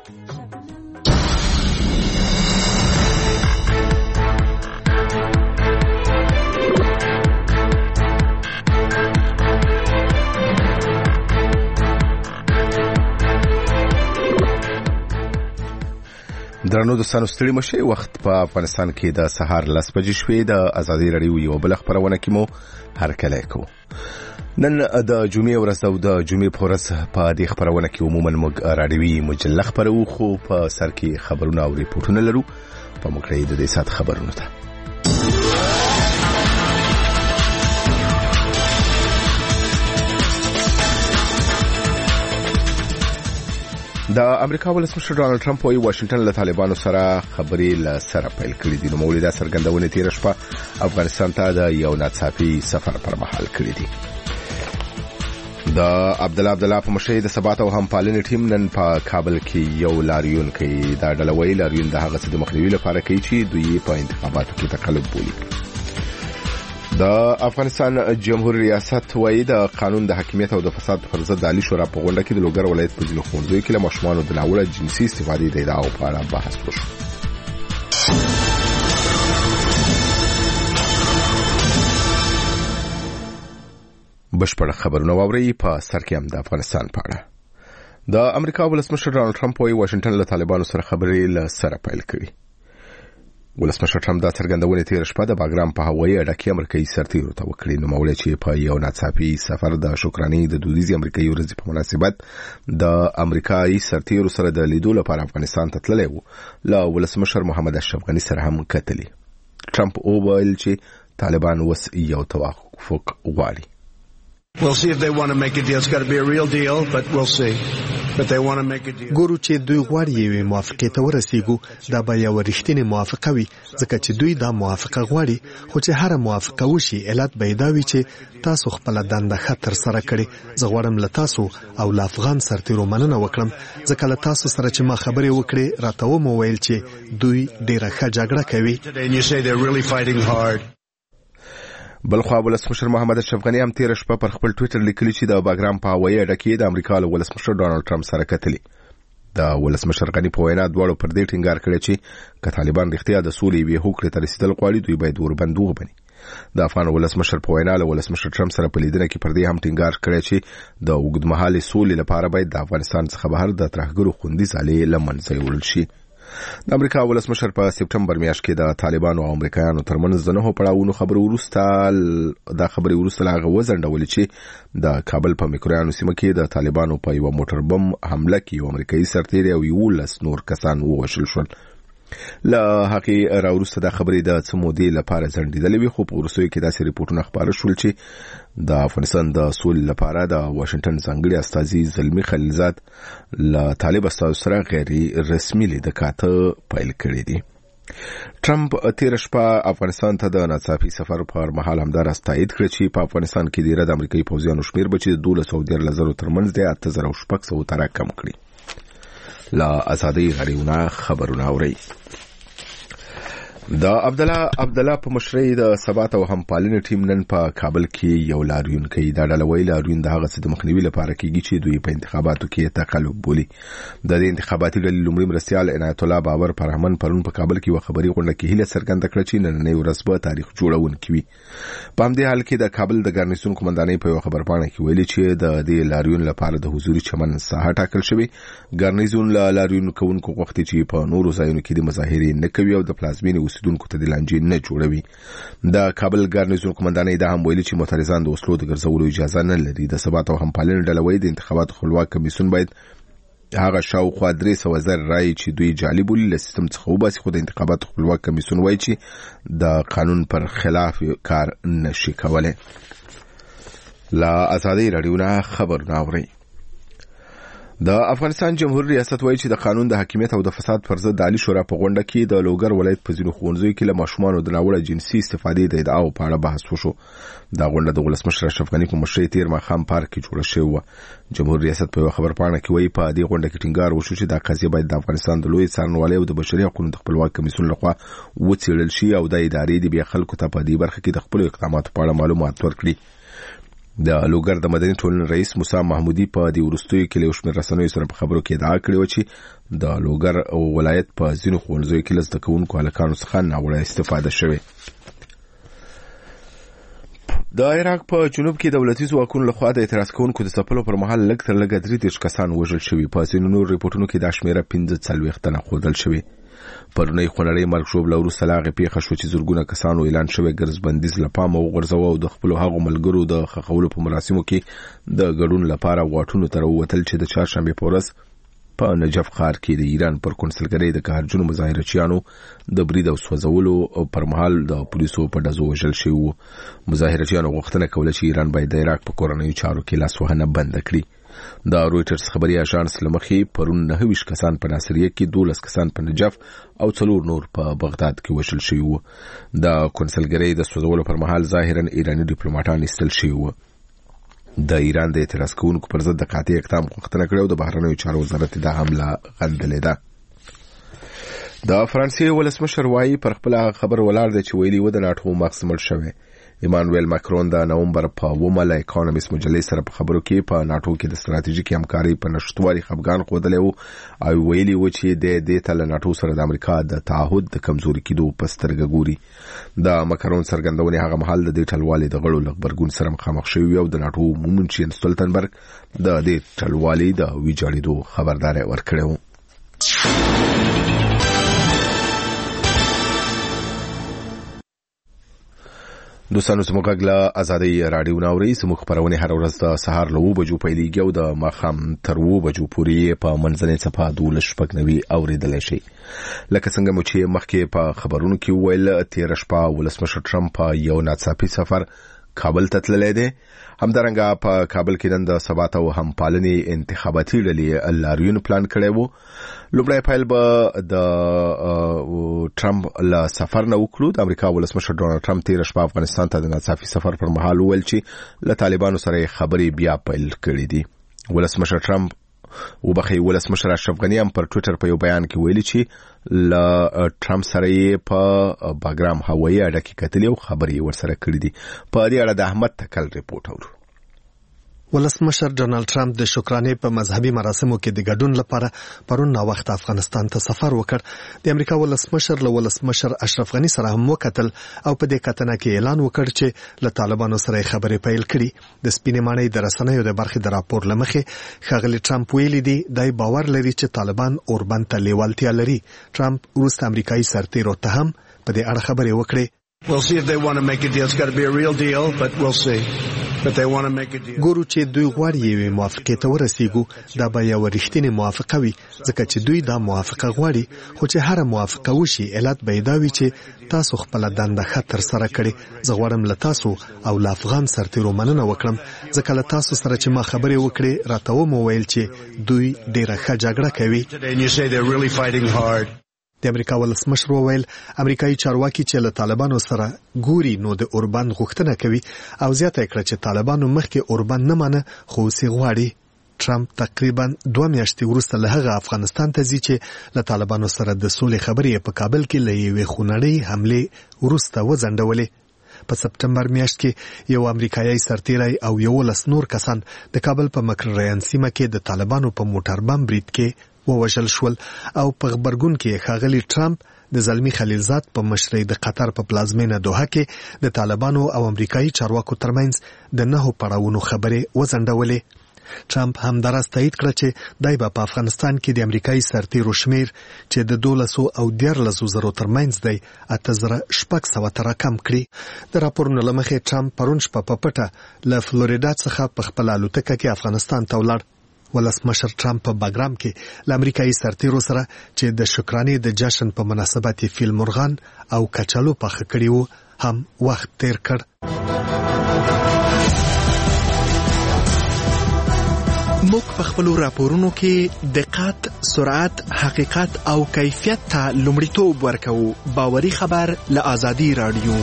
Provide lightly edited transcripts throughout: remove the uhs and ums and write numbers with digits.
درنو دوستانو ستړي مشه وخت په افغانستان کې د سهار 10 بجې شوې د ازادي رادیو یو بل خبرونه کې مو هر کله کو نن د جمعې ورځ او د جمعې په ورځ په دې خبرونه کې عموما موږ رادیوي مجله خبرو خو په سر کې خبرونه او ریپورتونه لرو په مکړې د دې سات خبرونه ته د امریکا ولسمشر ډانلډ ټرمپ وايي واشنگټن له طالبانو سره خبرې له سره پیل کړې دي. نو مولدا سرګندونه تیر شپه افغانستان ته د یو ناڅاپي سفر پر مهال کړې دي. د عبدالله په مشرۍ د ثبات او همپالنې ټیم نن په کابل کې یو لاریون کوي. دا ډلوي لاریون د هغه څه د مخنیوي لپاره کوي چې دوی په انتخاباتو کې تقلب بولي. د افغانستان جمهوریت ریاست وايي د قانون د حاکمیت او د فساد پر ضد د عالی شورا په غونډه کې د لوګر ولایت په ځینو ښوونځیو کې له ماشومانو د ناوړه جنسي استفادې د ادعاو په اړه بحث وشو. بشپړ خبرونه واوري په سر کې هم د افغانستان په اړه. د امریکا ولسمشر ډانلډ ټرمپ وايي واشنگټن له طالبانو سره خبرې له سره پیل کړي. ولسمشر ټرمپ دا څرګندونه تیر شپه د باګرام په هوایي اډه کې امریکایي سرتیرو ته وکړې. نو مولې چې په یو ناڅاپي سفر د شکرانې د دودیزي امریکایي ورځې په مناسبت د امریکایي سرتیرو سره د لیدو لپاره افغانستان ته تللی و. له ولسمشر محمد اشرف غني سره هم کتلي. ټرمپ وویل چې طالبان وس یو توافق غواړي. We'll see if they want to make a deal. It's got to be a real deal, but we'll see. But they want to make a deal. ګورو چې دوی غواړي یو موافقه ته ورسیږو. دا به یو رښتینی موافقه وي ځکه چې دوی دا موافقه غواړي. خو چې هر موافقه وشي علت به دا وي چې تاسو خپل دنده خطر سره کړی. زه غواړم له تاسو او له افغان سرتیرو مننه وکړم ځکه له تاسو سره چې ما خبرې وکړې راته و ویل چې دوی ډیره ښه جګړه کوي. And you say they're really fighting hard. بلخوا ولسمشر محمد اشرف غني هم تیر شپه پر خپل ټوئیټر لیکلی چې د باګرام په هوایي اډه کې د امریکا له ولسمشر ډانلډ ټرمپ سره کتلي. د ولسمشر غني په وینا دواړو پر دې ټینګار کړی چې که طالبان رښتیا د سولې وی هوکړې ته رسیدل غواړي دوی باید وربند وبني. د افغان ولسمشر په وینا له ولسمشر ټرمپ سره په لیدنه کې پر دې هم ټینګار کړی چې د اوږدمهالې سولې لپاره باید د افغانستان څخه بهر د ترهګرو خوندي ځالې له منځه یوړل شي. د امریکا ولسمشر په سپټمبر میاشت کې د طالبانو او امریکایانو ترمنځ د نهو پړاوونو خبرو وروسته لاغه وزندول چې د کابل په میکرویانو سیمه کې د طالبانو په یو موټر بم حمله کې یو امریکایي سرتیر او 11 نور کسان ووژل شول. له هغې راوروسته د خبرې د څه مودې لپاره ځنډېدلې وي خو په وروستیو کې داسې ریپورټونه خپاره شول چې د افغانستان د سولې لپاره د واشنگټن ځانګړي استازي زلمي خلیلزاد له طالب استازو سره غیر رسمي لیدکاته پیل کړي دي. ټرمپ تیر شپه افغانستان ته د ناڅاپي سفر پر مهال همدار تایید کړ چې په افغانستان کې د امریکایي پوځیانو شمیر به چې 1210 ترمنځ د 8600 تر کم کړي. لا ازادي غړیونه خبرونه اوري. د عبدالله په مشرۍ د ثبات او همپالنې ټیم نن په کابل کې یو لاریون کوي. دا ډلوي لاریون د هغه څه د مخنیوي لپاره کیږي چې دوی په انتخاباتو کې تقلب بولي. د دې انتخاباتي ډلې لومړی مرستیال عنایت الله باور پرهمن پرون په کابل کې خبري غونډه کې هیله څرګنده کړه چې نننۍ ورځ به تاریخ جوړونکې وي. په همدې حال کې د کابل د ګارنیزون قومندانۍ په خبرپاڼه کې ویلي چې د دې لاریون لپاره د حضوري چمن ساحه ټاکل شوې. ګارنیزون لاریون کوونکو غوښتي چې په نورو ځایونو کې د مظاهرې نه کوي او د پلازمینې اوسیدونکو ته د لانجې نه جوړوي. د کابل ګارنیزون قومندانۍ دا هم ویلي چې معترضان د وسلو د ګرځولو اجازه نه لري. د ثبات او همپالنې ډلوي د انتخاباتو خپلواک کمیسیون باید هغه شاوخوا 300,000 رای چې دوی جعلي بولي له سیستم څخه وباسي. خو د انتخاباتو خپلواک کمیسیون وایي چې د قانون پر خلاف کار نشي کولای. لا ازادي رادیو خبرونه اوري. د افغانستان جمهوریت ریاست وایي چې د قانون د حاکمیت او د فساد پر ضد د عالی شورا په غونډه کې د لوګر ولایت په ځینو ښوونځیو کې له ماشومانو د ناوړه جنسي استفادې د ادعاو په اړه بحث وشو. دا غونډه د ولسمشر اشرف غني په مشرۍ تیر ماښام پارک کې جوړه شوې وه. جمهوریت ریاست په یو خبرپاڼه کې وایي په دې غونډه کې ټینګار وشو چې دا قضیه باید د افغانستان د لوی څارنوالۍ او د بشري حقوقو د خپلواک کمیسیون لخوا وڅېړل شي او د ادارې د بیا خلکو ته په دې برخه کې د خپلو اقداماتو په اړه معلومات ورکړي. د لوګر د مدني ټولنې رئیس موسی محمودي په د ورستوي کې له شمېر رسنیو سره په خبرو کې ادعا کړې و چې د لوګر ولایت په ځینو ښوونځیو کې له زده کوونکو هلکانو څخه ناوړه استفاده شوې. د عراق په جنوب کې دولتي ځواکونو لخوا د اعتراض کوونکو د ځپلو پر مهال لږ تر لږه 33 کسان وژل شوي. په ځینو نور ریپورتونو کې دا شمېره 45 تنه ښودل شوې. پرونی خونړۍ مرګ شوب له وروسته لاغه پیښه شو چې زورګونه کسانو اعلان شوی ګرځبندیز لپاره وغورځو او د خپل هغو ملګرو د خخولو په مراسمو کې د ګډون لپاره واټونو تر وتل چې د چهارشنبه په ورځ په نجف ښار کې د ایران پر کنسلګرۍ د قهرجنو مظاهرچیانو د برید او سوځولو پر مهال د پولیسو په ډزو وژل شوی وو. مظاهرچیانو غوښتنه کوله چې ایران باید د عراق په کورنیو چارو کې لاسوهنه بند کړي. د رويټرز خبري اژانس لمخې پرون 29 کسان په ناصریه کې 12 کسان په نجف او 4 نور په بغداد کې وژل شوي وو. د کنسلګرۍ د سوځولو پر مهال ظاهرا ایرانی ډیپلوماټان ایستل شوي وو. د ایران د اعتراض کوونکو پر ضد د قاطع اقدام غوښتنه کړې او د بهرنیو چارو وزارت د حمله غندلې ده. د فرانسې ولسمشر وايي پر خپل خبر ولاړ دی چې ویلي و د ناټو مغز مړ شوی. ایمانویل ماکرون د نومبر په 9 اکونومیست مجلې سره په خبرو کې په ناټو کې د ستراتیژیکي همکاري په نشټوالي خفګان خوده او ویلي و چې د دې تل ناټو سره د امریکا د تعهد د کمزوري کېدو په سترګه ګوري. د ماکرون څرګندونې هغه مهال د دې ټلوالي د غړو لغبرګون سره مخامخ شوی او د ناټو مومنچین ستولتنبرګ د دې ټلوالي د ویجاړېدو خبرداري ورکړه و. دوستانو زموږ غلا ازادي رادیو ناوري زموږ خبرونه هر ورځ د سهار له 2 بجو پیلېږي او د ماخام تر 2 بجو پورې په منځنۍ صفه 12:90 اوریدل شي. لکه څنګه مو چې مخکې په خبرونو کې ویل 13 شپه ولسمشر ټرمپ یو ناڅاپي سفر کابل ته تللی دی. همدارنګه په کابل کې نن د ثبات او همپالنې انتخاباتي ډلې لاریون پلان کړی وو. لومړی پیل به د ټرمپ له سفر نه وکړو. د امریکا ولسمشر ډونالد ټرمپ 13 شپه افغانستان ته د ناڅاپي سفر پر مهال وویل چې له طالبانو سره خبرې بیا پیل کړې دي. ولسمشر ټرمپ ولسمشر اشرف غنی هم پر ټوئیټر په یو بیان کې ویلي چې له ټرمپ سره په باګرام هوایي اډه کې کتلې او خبرې ورسره کړې دي. په دې اړه د احمد تکل ریپورت اورو. ولسمشر ډونالد ټرمپ د شکرانې په مذهبي مراسمو کې د ګډون لپاره پرون نا وخت افغانستان ته سفر وکړ. د امریکا ولسمشر له ولسمشر اشرف غنی سره هم وکتل او په دې کتنه کې اعلان وکړ چې له طالبانو سره خبرې پیل کړي. د سپینې ماڼۍ د رسنیو د برخې د راپور لمخې ښاغلي ټرمپ ویلي دی دای باور لري چې طالبان اوربند ته لیوالتیا لري. ټرمپ وروسته امریکایي سرتیرو ته هم په دې اړه خبرې وکړې. We'll see if they want to make a deal. It's got to be a real deal, but we'll see. But they want to make a deal. ګورو چې دوی غواړي یوې موافقې ته ورسیږو. دا به یو رښتینی موافقه وي ځکه چې دوی دا موافقه غواړي. خو چې هر موافقه وشي علت به دا وي چې تاسو خپل دنده ښه ترسره کړې. زه غواړم له تاسو او له افغان سرتیرو مننه وکړم ځکه له تاسو سره چې ما خبرې وکړې راته وویل چې دوی ډېره ښه جګړه کوي. د امریکا ولسمشر وویل امریکایي چارواکي چې له طالبانو سره ګوري نو د اوربند غوښتنه کوي او زیاته کړه چې طالبانو مخکې اوربند نه مانه خو سي غواړي. ټرمپ تقریبا 2 میاشتې وروسته له هغه افغانستان ته ځي چې له طالبانو سره د سولې خبرې په کابل کې له یوې خونړۍ حمله وروسته وځنډولې. په سپټمبر میاشت کې یو امریکایي سرتیری او یو لس نور کسان د کابل په مکرریان سیمه کې د طالبانو په موټر بم برید کې ووژل شول او په خبرګون کې ښاغلي ټرمپ د زلمی خلیلزاد په مشرۍ د قطر په پلازمینه دوحه کې د طالبانو او امریکایي چارواکو ترمنځ د 9 پړاوونو خبرې وځنډولې. ټرمپ هم دراز تایید کړ چې دای په افغانستان کې د امریکایي سرتیرو شمیر چې د 1200 او 1300 ترمنځ دی 8600 تر کم کړی. د راپورونو لمخې ټرمپ پرون شپه په پټه له فلوریدا څخه په خپل الوتکه کې افغانستان ته ولاړ. ولسمشر ټرمپ په باګرام کې له امریکایي سرتیرو سره چې د شکرانې د جشن په مناسبت فیل مرغان او کچالو پخ کړي وو هم وخت تیر کړ. موږ په خپل راپورونو کې دقت، سرعت، حقیقت او کیفیت ته لومړیتوب ورکوو. باوري خبر له ازادي رادیو.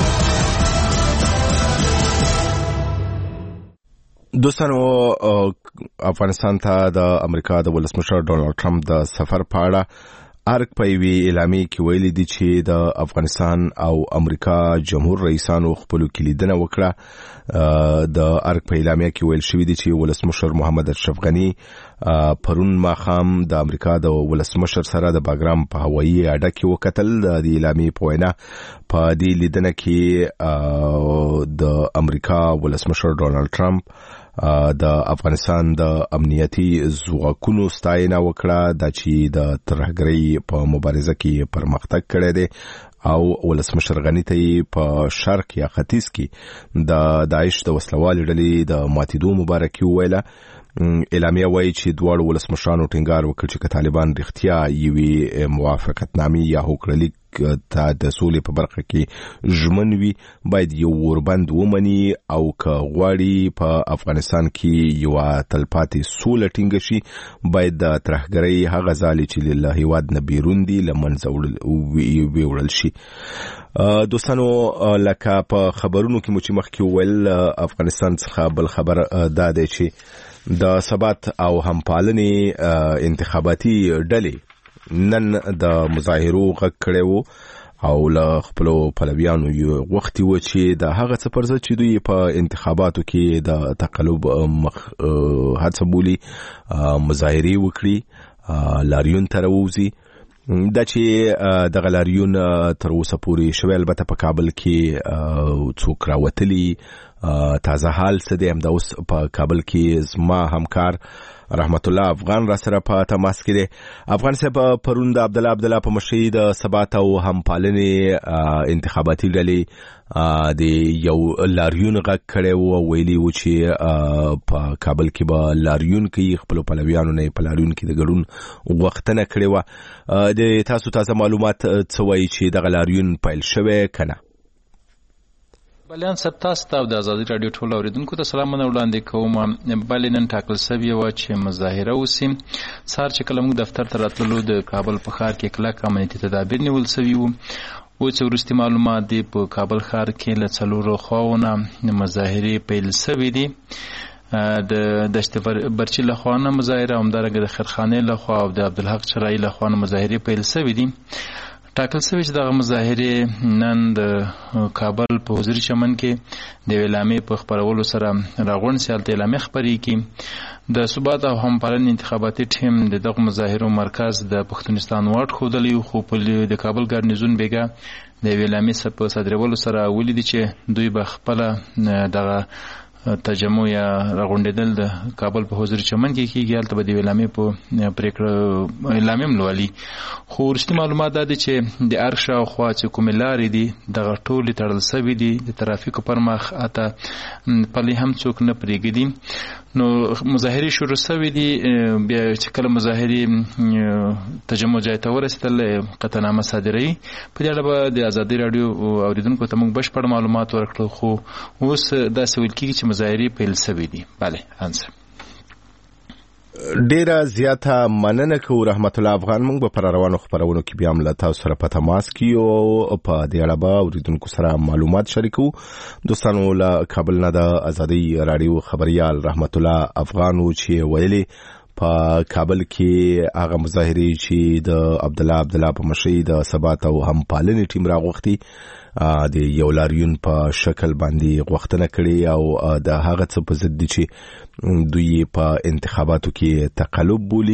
دوستانو افغانستان ته د امریکا د ولسمشر ډونالد ټرمپ د سفر په اړه ارګ په وی اعلامیه کې ویلي دي چې د افغانستان او امریکا جمهور رئیسانو خپل کلیدنه وکړه. د ارګ په اعلامیه کې ویل شوی دي چې ولسمشر محمد اشرف غنی پرون ماخام د امریکا د ولسمشر سره د باګرام په هوایي اډه کې وکتل. د اعلامیه په وینا په دې لیدنه کې د امریکا ولسمشر ډونالد ټرمپ د افغانستان د امنیتي ځواکونو ستاینه وکړه د چې د ترهګرۍ په مبارزه کې پرمختګ کړی دی او ولسمشر غنی ته په شرق یا ختیځ کې د داعش د وسلوالې ډلې د ماتیدو مبارکي وویله. اعلامیه وایي چې دواړو ولسمشرانو ټینګار وکړ چې طالبان رښتیا یوې موافقتنامې یا هوکړلیک ته د سولې په برخه کې ژمن وي باید یو وربند ومني او که غواړي په افغانستان کې یو تلپاتې سوله ټینګه شي باید د ترهګرۍ هغه ځالې چې له هیواد نه بیرون دي له منځه ویوړل شي. دوستانو لکه په خبرونو کې مو چې مخکې وویل افغانستان څخه بل خبر دا دی چې د ثبات او همپالنې انتخاباتي ډلې نن د مظاهرو غږ کړی وو او له خپلو پلویانو یې غوښتي وو چې د هغه څه پر ضد چې دوی په انتخاباتو کې د تقلب هڅه بولي مظاهرې وکړي، لاریون ته راووځي. دا چې دغه لاریون تر اوسه پورې شوی البته په کابل کې څوک راوتلي تازه حال څه دی همدا اوس په کابل کې زما همکار رحمت الله افغان را سره په تماس کې دی. افغان صاحب پرون د عبدالله په مشرۍ د ثبات او همپالنې انتخاباتي ډلې د یو لاریون غږ کړی وو ویلي وو چې په کابل کې به لاریون کوي، خپلو پلویانو نه په لاریون کې د ګډون غوښتنه کړې وه. د تاسو تازه معلومات څه وایي چې دغه لاریون پیل شوی که نه؟ بلیان صاحب تاسو ته د ازادي راډیو ټول اوریدونکو ته سلامونه وړاندې کوم. بلې نن ټاکل سوې وه چې مظاهره وسي. سهار چې کله موږ دفتر ته راتللو د کابل په ښار کې کلک امنیتي تدابیر نیول سوي وو. اوس وروستي معلومات دي په کابل ښار کې له 4 خواوو نه مظاهرې پیل سوي دي. د دشت برچي لخوا نه مظاهره، همدارنګه د خیرخانې لخوا او د عبدالحق چرایي لخوا نه مظاهرې پیل سوي دي. ټاکل سوی چې دغه مظاهرې نن د کابل په حضوري چمن کې د اعلامیې په خپرولو سره راغونډ سي. هلته اعلامیه خپرې کړي. د ثبات او همپالنې انتخاباتي ټیم د دغه مظاهرو مرکز د پښتونستان واټ ښودلی و، خو په د کابل ګارنیزون بیګا د اعلامیې په صادرولو سره ولیدي چې دوی به خپله دغه تجمع یا راغونډېدل د کابل په حضوري چمن کې کېږي. هلته به د اعلامیې په پرېکړه اعلامیه هم لولي. خو وروستي معلومات دا دي چې د ارګ شاوخوا چې کومې لارې دي دغه ټولې تړل سوي دي. د ترافیکو پر مخ اته پلې هم څوک نه پرېږدي. نو مظاهرې شروع سوي دي. بیا چې کله مظاهرې تجمع ځای ته ورسېدل قطعنامه صادروي. په دې اړه به د ازادي راډیو اوریدونکو ته موږ بشپړ معلومات ورکړو. خو اوس داسې ویل کېږي چې مظاهرې پیل سوي دي. بله انسر ډیره زیاته مننه کوو رحمت الله افغان. موږ به پر روانو خبرونو کې بیا هم له تاسو سره په تماس کې او په دې اړه به اوریدونکو سره معلومات شریکو. دوستانو له کابل نه د ازادي راډیو خبريال رحمت الله افغان چې ویلي په کابل کې هغه مظاهرې چې د عبدالله په مشرۍ د ثبات او همپالنې ټیم راغوښتي د یو لاریون په شکل باندې غوښتنه کړې او د هغه څه په ضد دي چې دوی په انتخاباتو کې تقلب بولي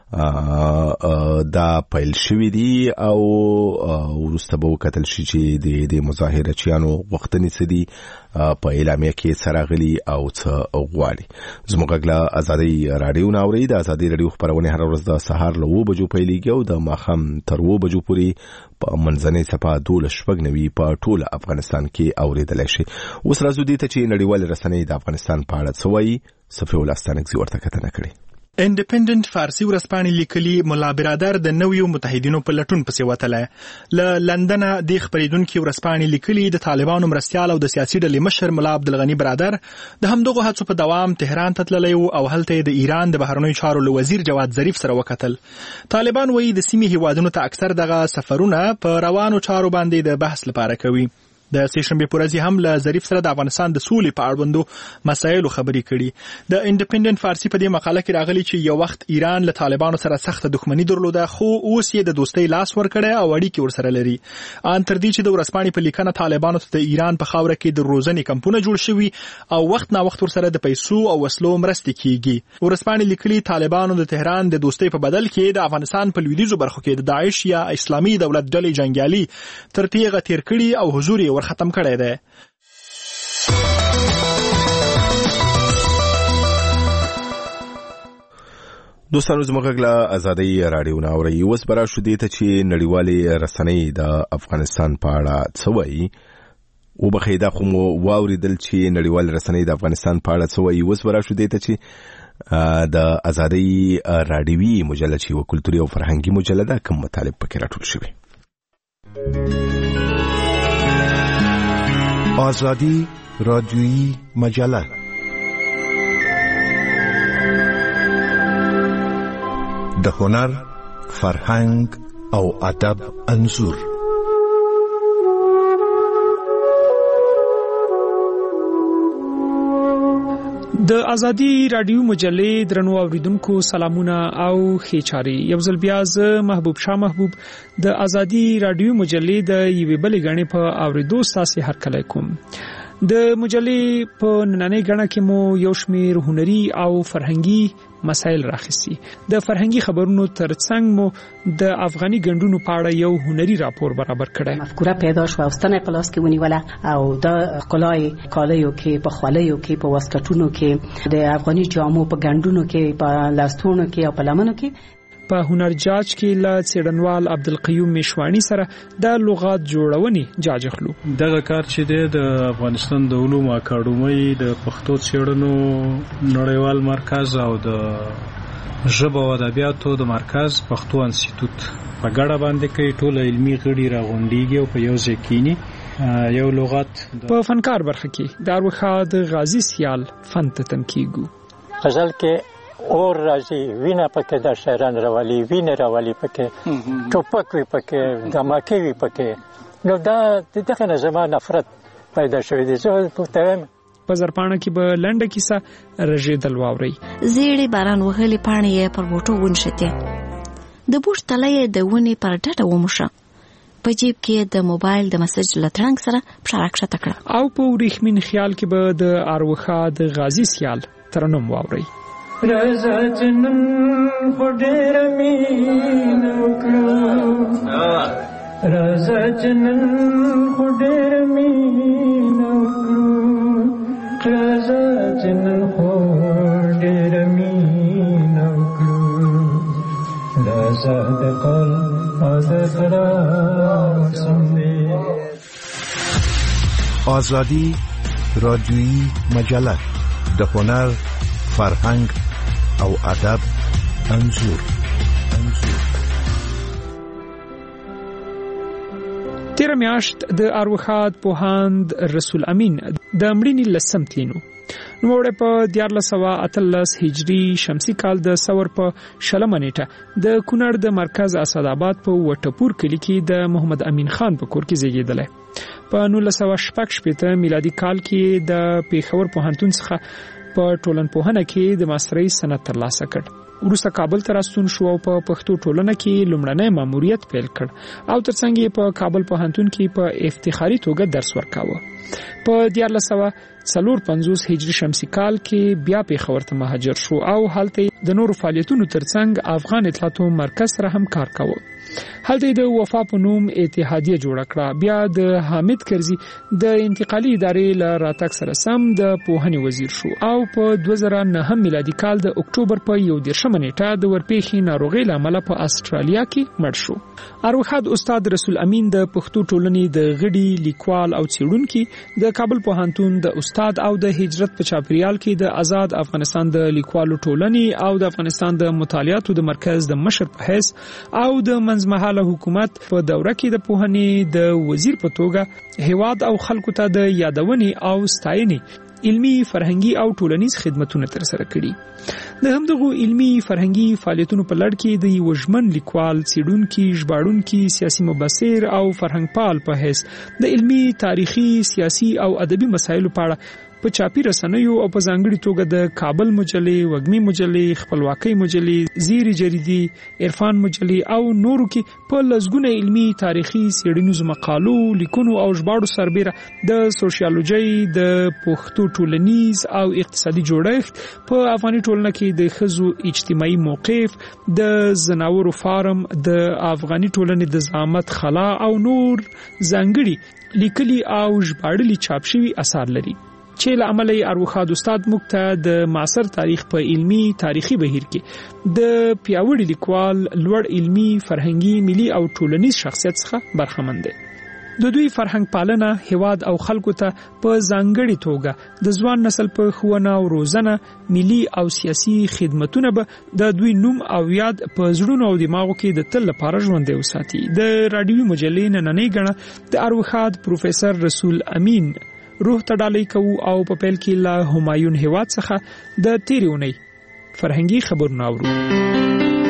دا پیل شوی دی او وروسته به وکتل شي چې د مظاهرچیانو غوښتنې څه دي په اعلامیه کې څه راغلي او څه غواړي. زموږ غږ له ازادي راډیو نه اورئ. د ازادي راډیو خپرونې هره ورځ د سهار له 7 بجو پیلېږي او د ماښام تر 7 بجو پورې په منځنۍ څپه 12:90 په ټول افغانستان کې اورېدلی شي. اوس راځو دې ته چې نړیوالې رسنۍ د افغانستان په اړه څه وایي. صفي الله ستانکزي ورته کتنه کړې. انډیپندنت فارسی ورځپاڼې لیکلي ملا برادر د نویو متحدینو په لټون پسې وتلی. له لندنه د خپرېدونکي ورځپاڼې لیکلي د طالبانو مرستیال او د سیاسي ډلې مشر ملا عبدالغني برادر د همدغو هڅو په دوام تهران ته تللی و او هلته د ایران د بهرنیو چارو له وزیر جواد ظریف سره وکتل. طالبان وایي د سیمې هیوادونو ته اکثر دغه سفرونه په روانو چارو باندې د بحث لپاره کوي. د سیشنبه پورزي هم له ظریف سره د افغانستان د سولې په اړوندو مسایلو خبرې کړي. د انډیپندنت فارسی په دې مقاله کې راغلي چې یو وخت ایران له طالبانو سره سخت دښمنی درلوده، خو اوس یې د دوستۍ لاس ورکړی او اړیکې ورسره لري. ان تر دې چې د ورځپاڼې په لیکنه طالبانو ته د ایران په خاوره کې د روزنې کمپونه جوړ شوي او وخت نا وخت ورسره د پیسو او وسلو مرستې کیږي. ورځپاڼې لیکلي طالبانو د تهران د دوستۍ په بدل کې د افغانستان په لویدیځو برخو کې د داعش یا اسلامي دولت ډلې جنگیالي تر تیغه تیر کړي او حضور یې ورختم کړی دی. دوستانو زموږ له ازادي رادیو ناوړي اوس برا شو دي ته چې نړیوالې رسنۍ د افغانستان په اړه څه وایي. وبخیدا خو مو واوریدل چې نړیوال رسنۍ د افغانستان په اړه څه وایي. اوس برا شو دي ته چې د ازادي رادیوي مجله چې و کلتوري او فرهنګي مجله ده کوم مطالب پکې راټول شوی. ازادي رادیوي مجله د هنر، فرهنګ او ادب انځور. د ازادي رادیو مجلې درنو اوریدونکو سلامونه او ښه چاري. یو ځل بیا زه محبوب شاه محبوب د ازادي رادیو مجلې د یوې بلې غړي په اوریدو ساسي هرکلی کوم. د مجلې په نننۍ غړه کې مو یو شمېر هنري او فرهنګي مسایل راخسي. د فرهنګي خبرونو ترڅنګ مو د افغاني ګوندونو په اړه یو هنري راپور برابر کړی. مفکوره پیدا شو او ستنه پلاس کې ونیوله او د خلای کالیو کې په خالیو کې په واسکټونو کې د افغاني جامو په ګوندونو کې په لاستونو کې او په لمنو کې په هنر جاج کې له څېړنوال عبدالقیوم میشوانی سره د لغات جوړونې جاج اخلو. دغه کار چې د افغانستان د علومو اکاډمۍ د پښتو څېړنو نړیوال مرکز او د ژبه او ادبیاتو د مرکز پښتو انسټیټوټ په ګډه باندې کوي. ټول علمي غړي راغونډيږي او په یو ځای کېني یو لغت په فنکار برخه کې د اروخاد غازی سیال فن ته تنکیږو. غزل کې اور راځي وینه پکې د شهران راولي وینه راولي پکې ټوپک وي پکې دماکي وي پکې. نو دا دغه نه زما نفرت پیدا شوې دي. زه پوښتنه په زرپانه کې به لنډه کیسه رژیدل واوري. زیړې باران وهلې پاڼې یې پر بوټو ونشته. د بوټ تله د ونې پر ډډه وموشه. په جیب کې د موبایل د مسج لترنګ سره پښه کړه او په وریښمین خیال کې به د اروخاد غازی سیال ترنم واوري. رازا جنن خډیر مين وکړو رازا جنن خډیر مين وکړو رازا جنن خډیر مين وکړو رازا د قل از خراب سمې. ازادي رادیوي مجله د هنر، فرهنګ او ادب انځور. تیر میاشت د اروخاد پوهاند رسول امین د مړینې لسم تلینو. نوړې په 1418 هجری شمسی کال د سور په شلمه نیټه د کونړ د مرکز اسداباد په وټپور کلی کې د محمد امین خان په کور کې زیږیدل. په 1916 میلادي کال کې د پیښور پوهنتون څخه په ټولنپوهنه کې د ماسترۍ سند ترلاسه کړ. وروسته کابل ته راستون شو او په پښتو ټولنه کې لومړنی ماموریت پیل کړ او ترڅنګ یې په کابل پوهنتون کې په افتخاري توګه درس ورکاوه. په 1450 هجری شمسی کال کې بیا پیښور ته مهاجر شو او هلته د نورو فعالیتونو ترڅنګ افغان اطلاعاتو مرکز سره هم کار کاوه. هلته د وفا په نوم اتحادیه جوړ کړه. بیا د حامد کرزي د انتقالي ادارې له راتګ سره سم د پوهنې وزیر شو او په 2009 میلادي کال د اکتوبر په 11 نیټه د ورپېښې ناروغۍ له امله په استرالیا کې مړ شو. اروخاد استاد رسول امین د پښتو ټولنې د غړي لیکوال او څېړونکي د کابل پوهنتون د استاد او د هجرت په چاپیریال کې د آزاد افغانستان د لیکوالو ټولنې او د افغانستان د مطالعاتو د مرکز د مشر په حیث او د منځمهاله حکومت په دوره کې د پوهنې د وزیر په توګه هیواد او خلکو ته د یادونې او ستاینې علمي فرهنګي او ټولنیز خدماتونه ترسره کړي. د همدغه علمي فرهنګي فعالیتونو په لړ کې د وژمن لیکوال، څېړونکي، ژباړونکي، سیاسي مبصر او فرهنګ پال په حیث د علمي، تاریخي، سیاسي او ادبي مسایلو په اړه په چاپی رسنیو او په ځانګړي توګه د کابل مجلې، وږمي مجلې، خپلواکۍ مجلې، زیری جریدې، عرفان مجلې او نورو کې په لزګونه علمي، تاریخي، څېړنیزو مقالو، لیکونو او ژباړو سربېره د سوشیالوژي، د پښتو ټولنیز او اقتصادي جوړښت، په افغاني ټولنه کې د ښځو اجتماعي موقف، د زناورو فارم، د افغاني ټولنې د زعامت خلا او نور ځانګړي لیکلي او ژباړلي چاپ شوي اثار لري، چې له امله اروخاد استاد موږ ته د معاصر تاریخ په علمي تاریخي بهیر کې د پیاوړي لیکوال، لوړ علمي، فرهنګي، ملي او ټولنیز شخصیت څخه برخمن دي. د دوی فرهنګ پالنه هیواد او خلکو ته په ځانګړي توګه د ځوان نسل په ښوونه او روزنه، ملي او سیاسي خدماتونه به د دوی نوم او یاد په زړونو او دماغو کې د تل لپاره ژوندی وساتي. د رادیوي مجلې نننۍ غړه د اروخاد پروفیسور رسول امین روح ته ډالۍ کوو او په پیل کې له همایون هیواد څخه د تیرې اونۍ فرهنګي خبرونه اورو.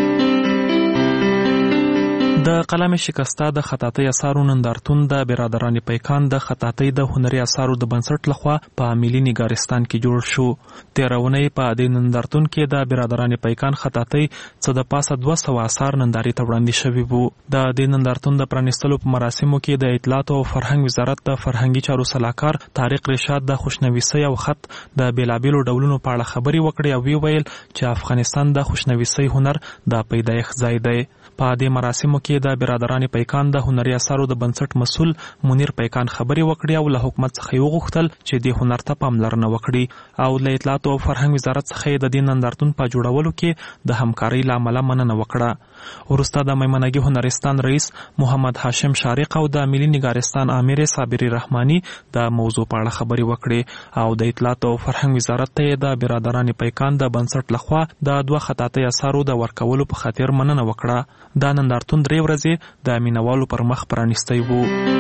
د قلم شکسته د خطاطۍ اثارو نندارتون د برادران پیکان د خطاطۍ د هنري اثارو د بنسټ لخوا په ملي نګارستان کې جوړ شو. تیرونه په د نندارتون کې د برادران پیکان خطاطۍ څخه د پاسه 200 اثار ننداري ته وړاندې شوي وو. د نندارتون د پرانیستلو په مراسمو کې د اطلاعات او فرهنګ وزارت د فرهنګي چارو سلاکار طارق رشاد د خوشنويسي او خط د بیلابیلو ډولونو په اړه خبري وکړي او ویل چې افغانستان د خوشنويسي هنر د پیدایښت ځای دی. په دې مراسمو کې د برادران پیکان د هنري اثارو د بنسټ مسؤل منیر پیکان خبري وکړي او له حکومت څخه یو غوښتل چې د هنر ته پاملرنه وکړي او له اطلاعات او فرهنګ وزارت څخه د دې نندارتون په جوړولو کې د همکارۍ لامل مننه وکړه. ورسته د میمنګي هنرستان رئیس محمد هاشم شارق او د ملي نګارستان امیر صابری رحماني د موضوع په اړه خبري وکړي او د اطلاعات او فرهنګ وزارت ته د برادران پیکان د بنسټ لخوا د 2 خطاطۍ اثارو د ورکولو په خاطر مننه وکړه. دا نندارتون 3 ورځې د مینوالو پر مخ پرانیستی وو.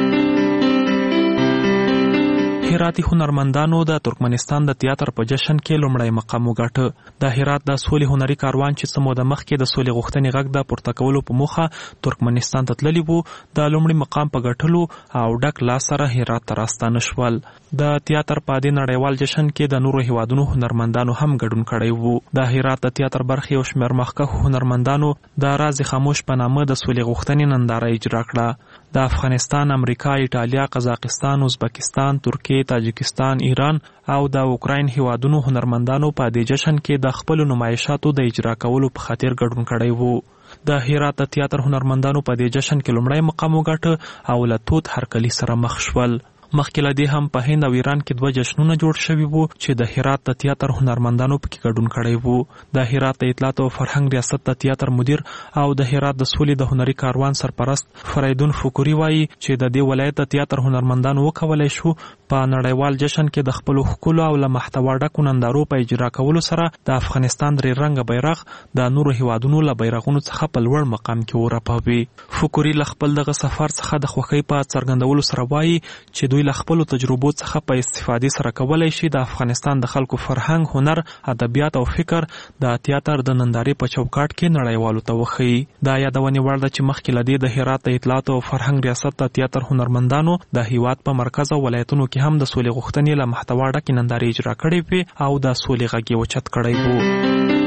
هراتی هنرمندانو د ترکمنستان د تیاتر په جشن کې لومړی مقام وګاټه. د هرات د سولې هنري کاروان چې سمو د مخ کې د سولې غوښتنې غږ د پورته کولو په موخه ترکمنستان ته تللی وو، د لومړي مقام په ګټلو او ډک لاس سره هرات ته راستانه شول. د تیاتر په دې نړیوال جشن کې د نورو هیوادونو هنرمندانو هم ګډون کړی وو. د هرات د تیاتر برخې او شمېر مخکښ هنرمندانو د راز خاموش په نامه د سولې غوښتنې ننداره اجرا کړه. د افغانستان، امریکا، ایټالیا، قزاقستان، ازبکستان، ترکیه، تاجکستان، ایران او د اوکراین هیوادونو هنرمندانو په دې جشن کې د خپل نمایشاتو د اجرا کولو په خاطر ګډون کړی وو. د هرات د تیاتر هنرمندانو په دې جشن کې لومړی مقام وګاټه او له توت هرکلی سره مخ شول. مخکې له دې هم په هند او ایران کې 2 جشنونه جوړ شوي وو چې د هرات د تیاتر هنرمندانو پکې ګډون کړی وو. د هرات د اطلاعات او فرهنګ ریاست د تیاتر مدیر او د هرات د سولې د هنري کاروان سرپرست فریدون فکری وایي چې د دې ولایت د تیاتر هنرمندانو وکولای شو په نړیوال جشن کې د خپل ښکلو او له محتوا ډکو نندارو په اجرا کولو سره د افغانستان درې رنګه بیرغ د نورو هیوادونو له بیرغونو څخه په لوړ مقام کې ورپوي. فکری له خپل دغه سفر څخه د خوښۍ په څرګندولو سره وایي چې دوی له خپل تجربو څخه په استفادې سره کولای شي د افغانستان د خلکو فرهنګ، هنر، ادبیات او فکر د تیاتر د نندارې په چوکاټ کې نړیوالو ته وښيي. دا یادونه وړ ده چې مخکې له دې د هرات د اطلاعات او فرهنګ ریاست د تیاتر هنرمندانو د هیواد په مرکز او ولایتونو کې هم د سولې غوښتنې له محتوا ډکې نندارې اجرا کړې وې او د سولې غږ یې اوچت کړی وو.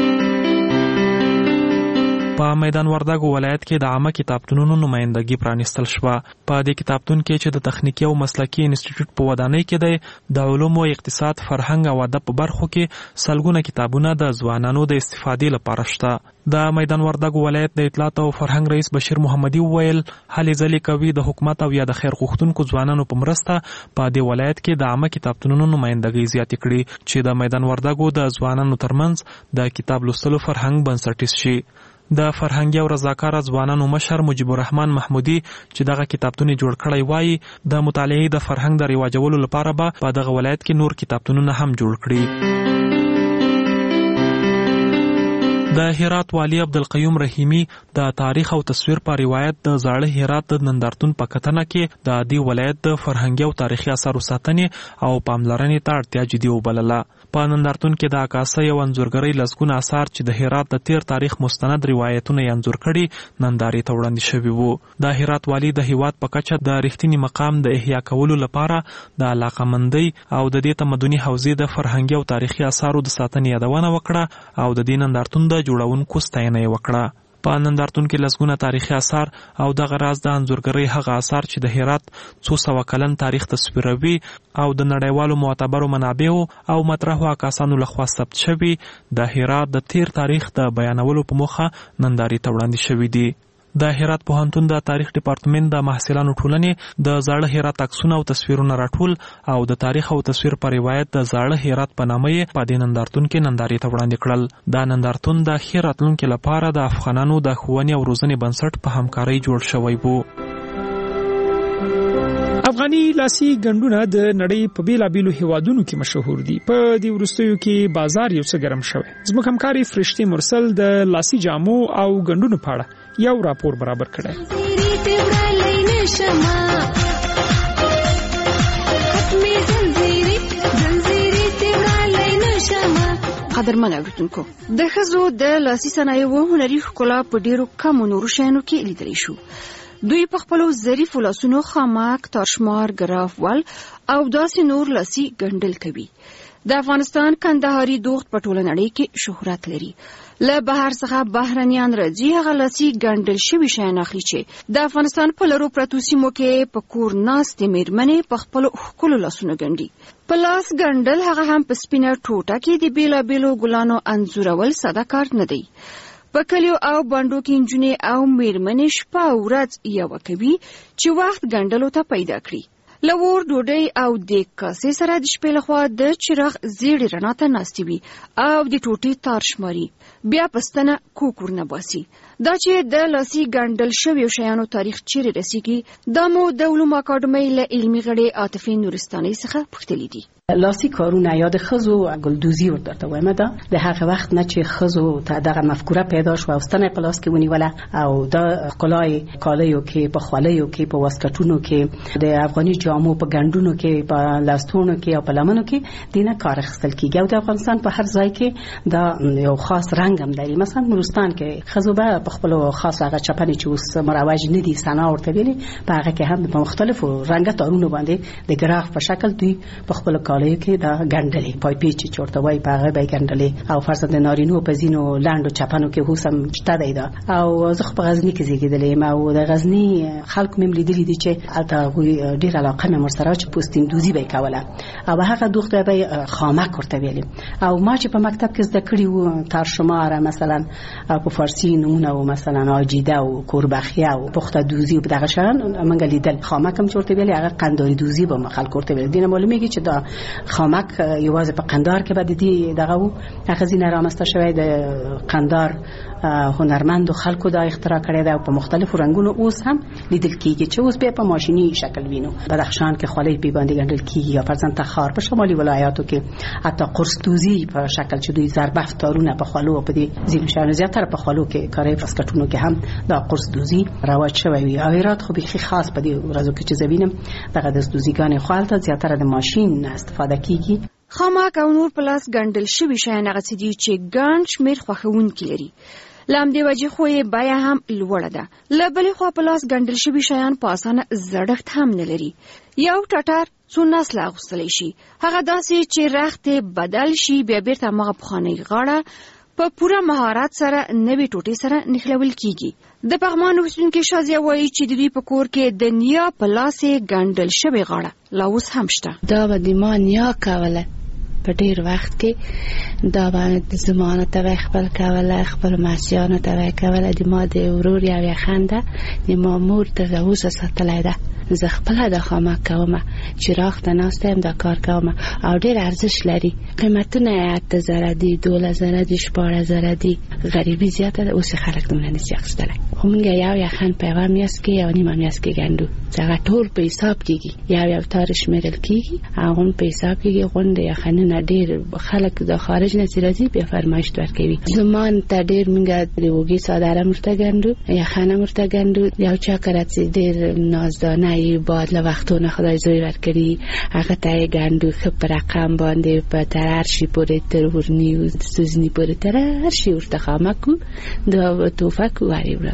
په میدان وردګ ولایت کې د عامه کتابتونونو نمائندګي پرانیستل شوه. په دې کتابتون کې چې د تخنیکی او مسلکي انسټیټیوټ په ودانۍ کې دی، د علومو، اقتصاد، فرهنګ او ادب په برخو کې سلګونه کتابونه د ځوانانو د استفادې لپاره شته. د میدان وردګ ولایت د اطلاعات او فرهنګ رئیس بشیر محمدي وویل هلې ځلې کوي د حکومت او یا د خیر غوښتونکو ځوانانو په مرسته په دې ولایت کې د عامه کتابتونونو نمائندګي زیاتې کړي چې د میدان وردګو د ځوانانو ترمنځ د کتاب لوستلو فرهنګ بنسټیز شي. د فرهنګي او رضاکار ځوانانو مشر مجيب الرحمن محمودي چې دغه کتابتون جوړ کړی وایي د مطالعې د فرهنګ د رواجولو لپاره به په دغه ولایت کې نور کتابتونونه هم جوړ کړي. د هرات والی عبدالقیوم رحیمی د تاریخ او تصویر په روایت د زاړه هرات د نندارتون په کتنه کې د دې ولایت د فرهنګي او تاریخي اثارو ساتنې او پاملرنې ته اړتیا جدي وبلله. په نندارتون کې د عکاسۍ او انځورګرۍ لسګونه اثار چې د هرات د تیر تاریخ مستند روایتونه یې انځور کړي نندارې ته وړاندې شوي وو. د هرات والی د هیواد په کچه د رښتینی مقام د احیا کولو لپاره د علاقمندۍ او د دې تمدني حوزې د فرهنګي او تاریخي اثارو د ساتنې یادونه وکړه او د دې نندارتون د جوړونکو ستاینه یې وکړه. په نندارتون کې لسګونه تاریخي اثار او دغه راز د انځورګرۍ هغه اثار چې د هرات 200 کلن تاریخ تصویروي او د نړیوالو معتبرو منابعو او مطرحو عکاسانو لخوا ثبت شوي د هرات د تیر تاریخ د بیانولو په موخه نندارې ته وړاندې شوي دي. د هرات پوهنتون د تاریخ ډپارټمنټ د محصلانو ټولنې د زاړه هرات عکسونه او تصویرونه راټول او د تاریخ او تصویر په روایت د زاړه هرات په نامه یې په دې نندارتون کې نندارې ته وړاندې کړل. دا نندارتون د ښې راتلونکي لپاره د افغانانو د ښوونې او روزنې بنسټ په همکارۍ جوړ شوی وو. افغاني لاسي ګنډونه د نړۍ په بیلابیلو هیوادونو کې مشهور دي. په دې وروستیو کې بازار یو څه ګرم شوی. زموږ همکاري فرشتي مرسل د لاسي جامو او ګنډونو په اړه یو راپور برابر کړی. قدرمن اوریدونکو، د ښځو د لاسي صنایعو هنري ښکلا په ډیرو کمو نورو شیانو کې لیدلی شو. دوی په خپلو ظریفو لاسونو خامک، تارشمار، ګراف ول او داسې نور لاسي ګنډل کوي. د افغانستان کندهاري دوخت په ټوله نړۍ کې شهرت لري. له بهر څخه بهرنیان راځي هغه لاسي ګنډل شوي شیان اخلي چې د افغانستان په لرو پرتو سیمو کې په کور ناستې میرمنې په خپلو ښکلو لاسونو ګنډي. په لاس ګنډل هغه هم په سپینه ټوټه کې د بیلابیلو ګلانو انځورول ساده کار نه دی. په کلیو او بانډو کې نجونې او میرمنې شپه او ورځ یوه کوي چې وخت ګنډلو ته پیدا کړي. له اور ډوډۍ او د کاسې سره د شپې لخوا د چراغ زیړې رڼا ته ناستې وي او د ټوټې تار شماري. بیا پستنه کوکور نه باسي. دا چې د لاسي ګنډل شویو شیانو تاریخ چیرې رسیږي دا مو د علومو اکاډمۍ له علمي غړې عاطفې نورستانۍ څخه پوښتلي دي. لاسي کارونه یا د ښځو ګلدوزي ورته وایم دا د هغه وخت نه چې ښځو ته دغه مفکوره پیدا شو او ستنه په لاس کې ونیوله او د ښکلای کالیو کې په خولایو کې په واسکټونو کې د افغاني جامو په ګنډونو کې په لاستونو کې او په لمنو کې دینه کار اخیستل کیږي او د افغانستان په هر ځای کې دا یو خاص رنګ هم لري. مثلا نورستان کې ښځو به په خپل خاص هغه چپنې چې اوس مروج نه دي سنا ورته ویلي په هغه کې هم په مختلفو رنګه تارونو باندې د ګراف په شکل دوی په خپل کې دا ګنډلې پای پیچ چورته وای په هغه به ګنډلې او فرض د نارینو په زینو لاندو چپنو کې هوسم شته دی دا او زه په غزنی کې زیږیدلې ما او د غزنی خلکو مم لیدلې دي چې البته ډیر علاقه مې مرسره چې پوستین دوزی به کوله او هغه دوخته به خامک ورته ویل او ما چې په مکتب کې زده کړی و تارشمار مثلا په فارسی نمونه او مثلا اجیده او کوربخیه او پخته دوزی په دغه شان منګ لیدل خامک هم چورته ویل هغه قنداری دوزی به خلک ورته ویل دینه معلومیږي چې دا خامک یوازې په قندار کې بعد دي دغه هغه زینه رامسته شوی د قندار هنرمند خلکو دا اختراع کړی دا په مختلفو رنگونو اوس هم لیدل کیږي چې اوس به په ماشيني شکل وینو. بدخشان کې خولۍ په باندې ګنډل کیږي یا فرضاً تخار په شمالي ولایاتو کې حتی قرصدوزی په شکل چې دوی زربفت تارونه په خولو په دې زینو شان زیاتره په خولو کې کاري پسکټونو کې هم دا قرصدوزی رواج شوی وي. او هرات خو به خاص په دې ورځو کې چې زوینم دغه د دوزیګان خالته زیاتره د ماشين استفاده کیږي. خامک او نور پلاس ګنډل شوي شیان هغه څه دي چې ګڼ شمېر خوښونکي لري. له همدې وجې خو یې بیه هم لوړه ده. له بلې خوا پلاس ګنډل شوي شیان په اسانه زړښت هم نه لري. یو ټټر څو نسله اغوستلی شي. هغه داسې چې رخت بدل شي بیا بیرته هماغه پخوانۍ غاړه په پوره مهارت سره نوې ټوټې سره نښلول کیږي. د پغمان اوسیدونکي شازیه وایي چې د دوی په کور کې د نیا په لاس یې ګنډل شوې غاړه لا اوس هم شته. دا به د ما نیا کوله په ډیر وخت کې دا باندې زمانه ته خپل کوله خپل ماسیانو ته کوله د ما د ورور یا خنده د ما مور ته اوس ساتلای ده. زه خپل د خامک کوم چې راخ ته ناستم دا کار کوم او ډیر ارزش لري. قیمتونه 8000 دي 2000 دي 14000 دي غریبي زیاته ده اوس خلک دونه نشي اخیستلای. خو موږ یو خان په یوه میاشت کې یو نیمه میاشت کې ګنډو چې هغه ټول په حساب کېږي یو تار شمیرل کېږي هغه په حساب کېږي غونډې یخنونه ډېر خلک د خارج نه چې راځي بیا فرمایش ورکوي زمان ته ډېر موږ د وږي څادره ورته ګنډو یخنه ورته ګنډو یو چا کړه چې ډېر نازدانه یې باد له وختونه خدای زوی ورکړي هغه ته یې ګنډو ښه په رقم باندې په تر هر شي پورې تر ورني سوزني پورې تر هر شي ورته خامه کو د توفه کو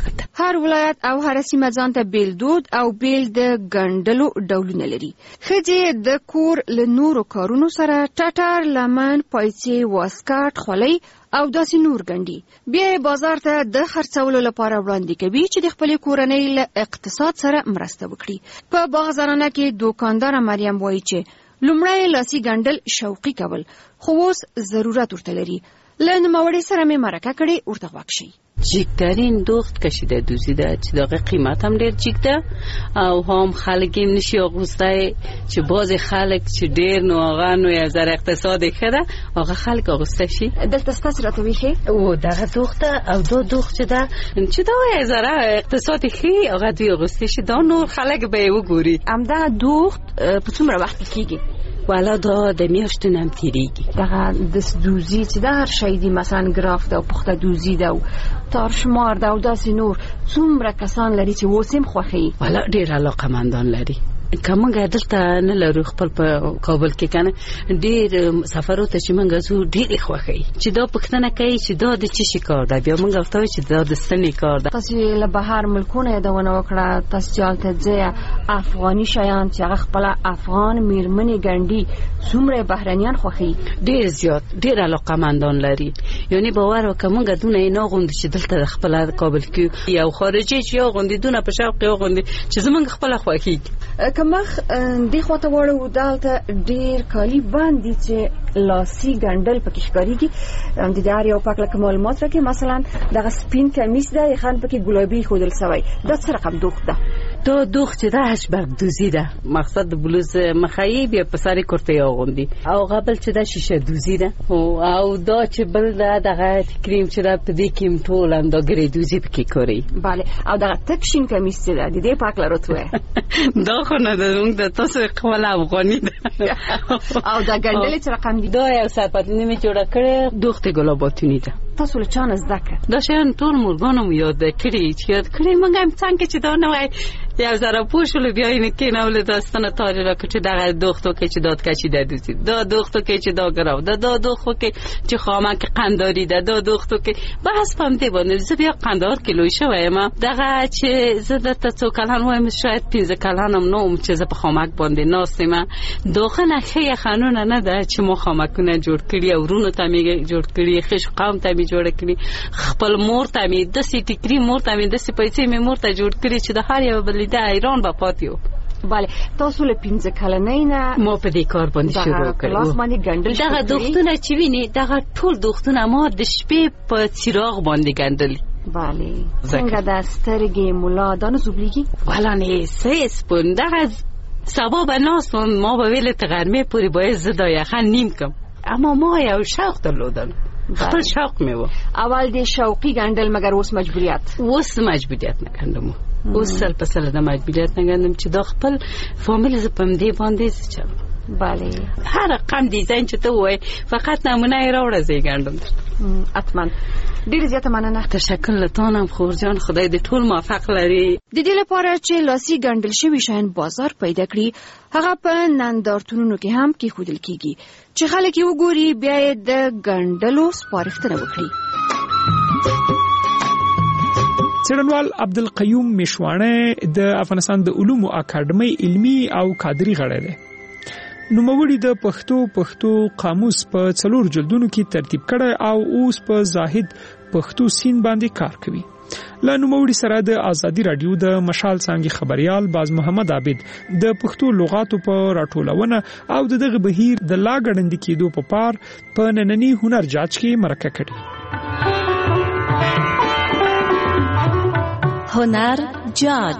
هر ولایت او هر سیمه ځان ته بیل دود او بیل د ګنډلو ډولونه لري ښځې د کور له نورو کارونو سره ټټر لمن پایڅې واسکټ خولۍ او داسې نور ګنډي بیا بازار ته د خرڅولو لپاره وړاندې کوي چې د خپلې کورنۍ له اقتصاد سره مرسته وکړي په باغزرانه کې دوکاندار مریم وایي چې لومړی لاسي ګنډل شوقي کول خو اوس ضرورت ورته لري له نوموړي سره مې مرکه کړې ورته غوږ شي جیکترین دوخت کشیده دوزیده چې داغه قیمت هم ډیر جیک ده او هم خلک هم نشي اغوسته چې باز خلک چې ډیر نو هغه نو یو زر اقتصاد خره هغه خلک اغوسته شي دلته ستاسو راته ویخي او دغه دوخت او دو دوخت چې دا یو زر اقتصاد خي هغه دی اغوسته شي دا نور خلک به وګوري همدا دوخت په څومره وخت کېږي والا دا د میاشتونو هم تیریږي دغه د دوزي چې د هر شی دی مثلا ګراف ده او پخته دوزي ده او تارشمار ده او داسې نور څومره کسان لري چې وسیم خوښي والا ډیر علاقمندان لري کومه دلته نه لرو خپل په کابل کې کنه ډیر سفرو ته چې موږ زو ډیر خوښي چې دا پښتنه کوي چې دا د چی شي کار ده بیا موږ ورته چې دا د سنې کار ده تاسو له بهر ملکونه یادونه وکړه تاسو چالت ځای افغاني شیان چې هغه خپل افغان میرمنې ګنډي څومره بهرنیان خوښي ډیر زیات ډیر علاقمندان لري یعنی باور وکړه موږ دونه نه غوند چې دلته خپل کابل کې یو خارجي چې غوندي دونه په شوق غوندي چې زمونږ خپل خوښي کمخ د خواته وړو دالته ډیر کالی باندې چې لاسي ګنډل پکې ښکاریږي د دې اړ یو پاک لکه معلومات راکې مثلا دغه سپین کمیس ده خان پکې ګلابي خودل سوی دا څه رقم دوخت ده دا دوخت ده هشبر دوزی ده مقصد د بلوز مخایب یا په ساري کورته یوغوندي او قبل چې دا شیشه دوزی ده او دا چې بل ده دغه کریم چې دا په دې کې ټول انداګری دوزی پکې کوي bale او دغه تکشین کمیس ده د دې پاک لروتوه دا خو نه ده موږ د تاسو خپل افغاني ده او دا ګنډل چې رقم دي دا یو سپات نیمه جوړه کړې دوخت ګلاباتونی ده تاسو له چانه زده کړ دا شین ټول مورګانو یاد کړی چې یاد کړی موږ هم څنګه چې دا نه وای یو زره پوښول بیا یې کې نه ول داستانه تاریخ راکړي دغه دوختو کې چې داد کچې ده دوزي دا دوختو کې چې دا ګراو دا دوختو کې چې خامه کې قنداري ده دا دوختو کې بحث پم دی باندې زه بیا قندار کې لوي شوم دغه چې زه د تاسو کلان وایم شاید 15 کلانم نو چې زه په خامک باندې ناستم دوخه نه خې قانون نه ده چې مو خامکونه جوړ کړی او ورونو ته می جوړ کړی خش قوم ته می جوړ کړی خپل مور ته می د سې ټیکري مور ته می د سې پیسې می مور ته جوړ کړی چې د هر یو بل د ایران په پاتیو bale تاسو له 15 کلنۍ نه مو په دې کار باندې شروع کړو لاس باندې ګنډل دغه دوختونه چې ویني دغه ټول دوختونه ما د شپې په چراغ باندې ګنډل bale څنګه د سترګې مولا دانه زوبليږي ولا نه سېس پوند دغه سبب ناس ما به ویل تغرمه پوری باید زدا یخن نیم کم اما ما یو شوق درلودم خپل شوق میو اول د شوقي ګنډل مگر اوس مجبوریت نه کندم اوس سل په سل د مجبوریت نه کندم چې دا خپل فامیل ز پم دی باندې چې bale هر رقم دیزاین چې ته وای فقط نمونه یې راوړه زی ګنډم اتمن ډیر زیاته مننه تشکر لتانم خورجان خدای دې ټول موفق لري د دې لپاره چې لاسي ګنډل شوی شین بازار پیدا کړي هغه په نندارتونونو کې هم کې خودل کیږي چې خلک یې وګوري بیا د ګنډلو سپارښتنه وکړي څېړنوال عبدالقیوم میشوانه د افغانستان د علومو اکاډمۍ علمي او کادري غړی دی نوموړي د پښتو قاموس په 4 جلدونو کې ترتیب کړی او اوس په زاهد پښتو سین باندې کار کوي له نوموړي سره د آزادي رادیو د مشال څانګې خبريال باز محمد عابد د پښتو لغاتو په راټولونه او دغه بهیر د لا ګړندې کېدو په پار په نننی هنر جاج کې مرکه کړي هنر جاج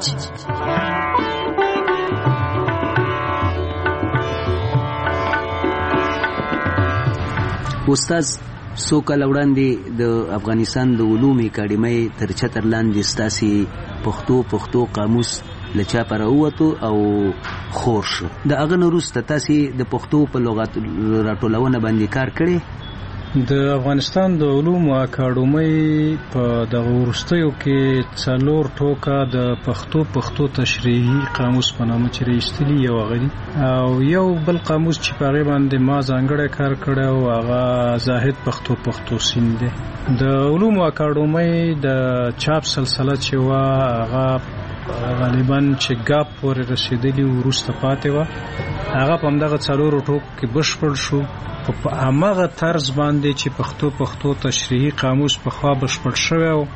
استاد څو کال وړاندې د افغانستان د علومي اکاډمۍ تر چتر لاندې ستاسې پښتو قاموس له چاپه راووتو او خور شو. د هغه نه وروسته تاسې د پښتو په لغت راټولونه باندې کار کړی؟ د افغانستان د علومو اکاډمۍ په دغه وروستیو کې 4 ټوکه د پښتو تشریحي قاموس په نامه چې ایستلي یو غړي او یو بل قاموس چې په هغه باندې ما ځانګړی کار کړی او هغه زاهد پښتو سین دی. د علومو اکاډمۍ د چاپ سلسله چې وا هغه غالبا چې ګاپ پورې رسیدلی وروسته پاتې و، هغه په همدغه 4 ټوکو کې بشپړ شو. په هماغه طرز باندې چې پښتو تشریحي قاموس په خوا بشپړ شوی و،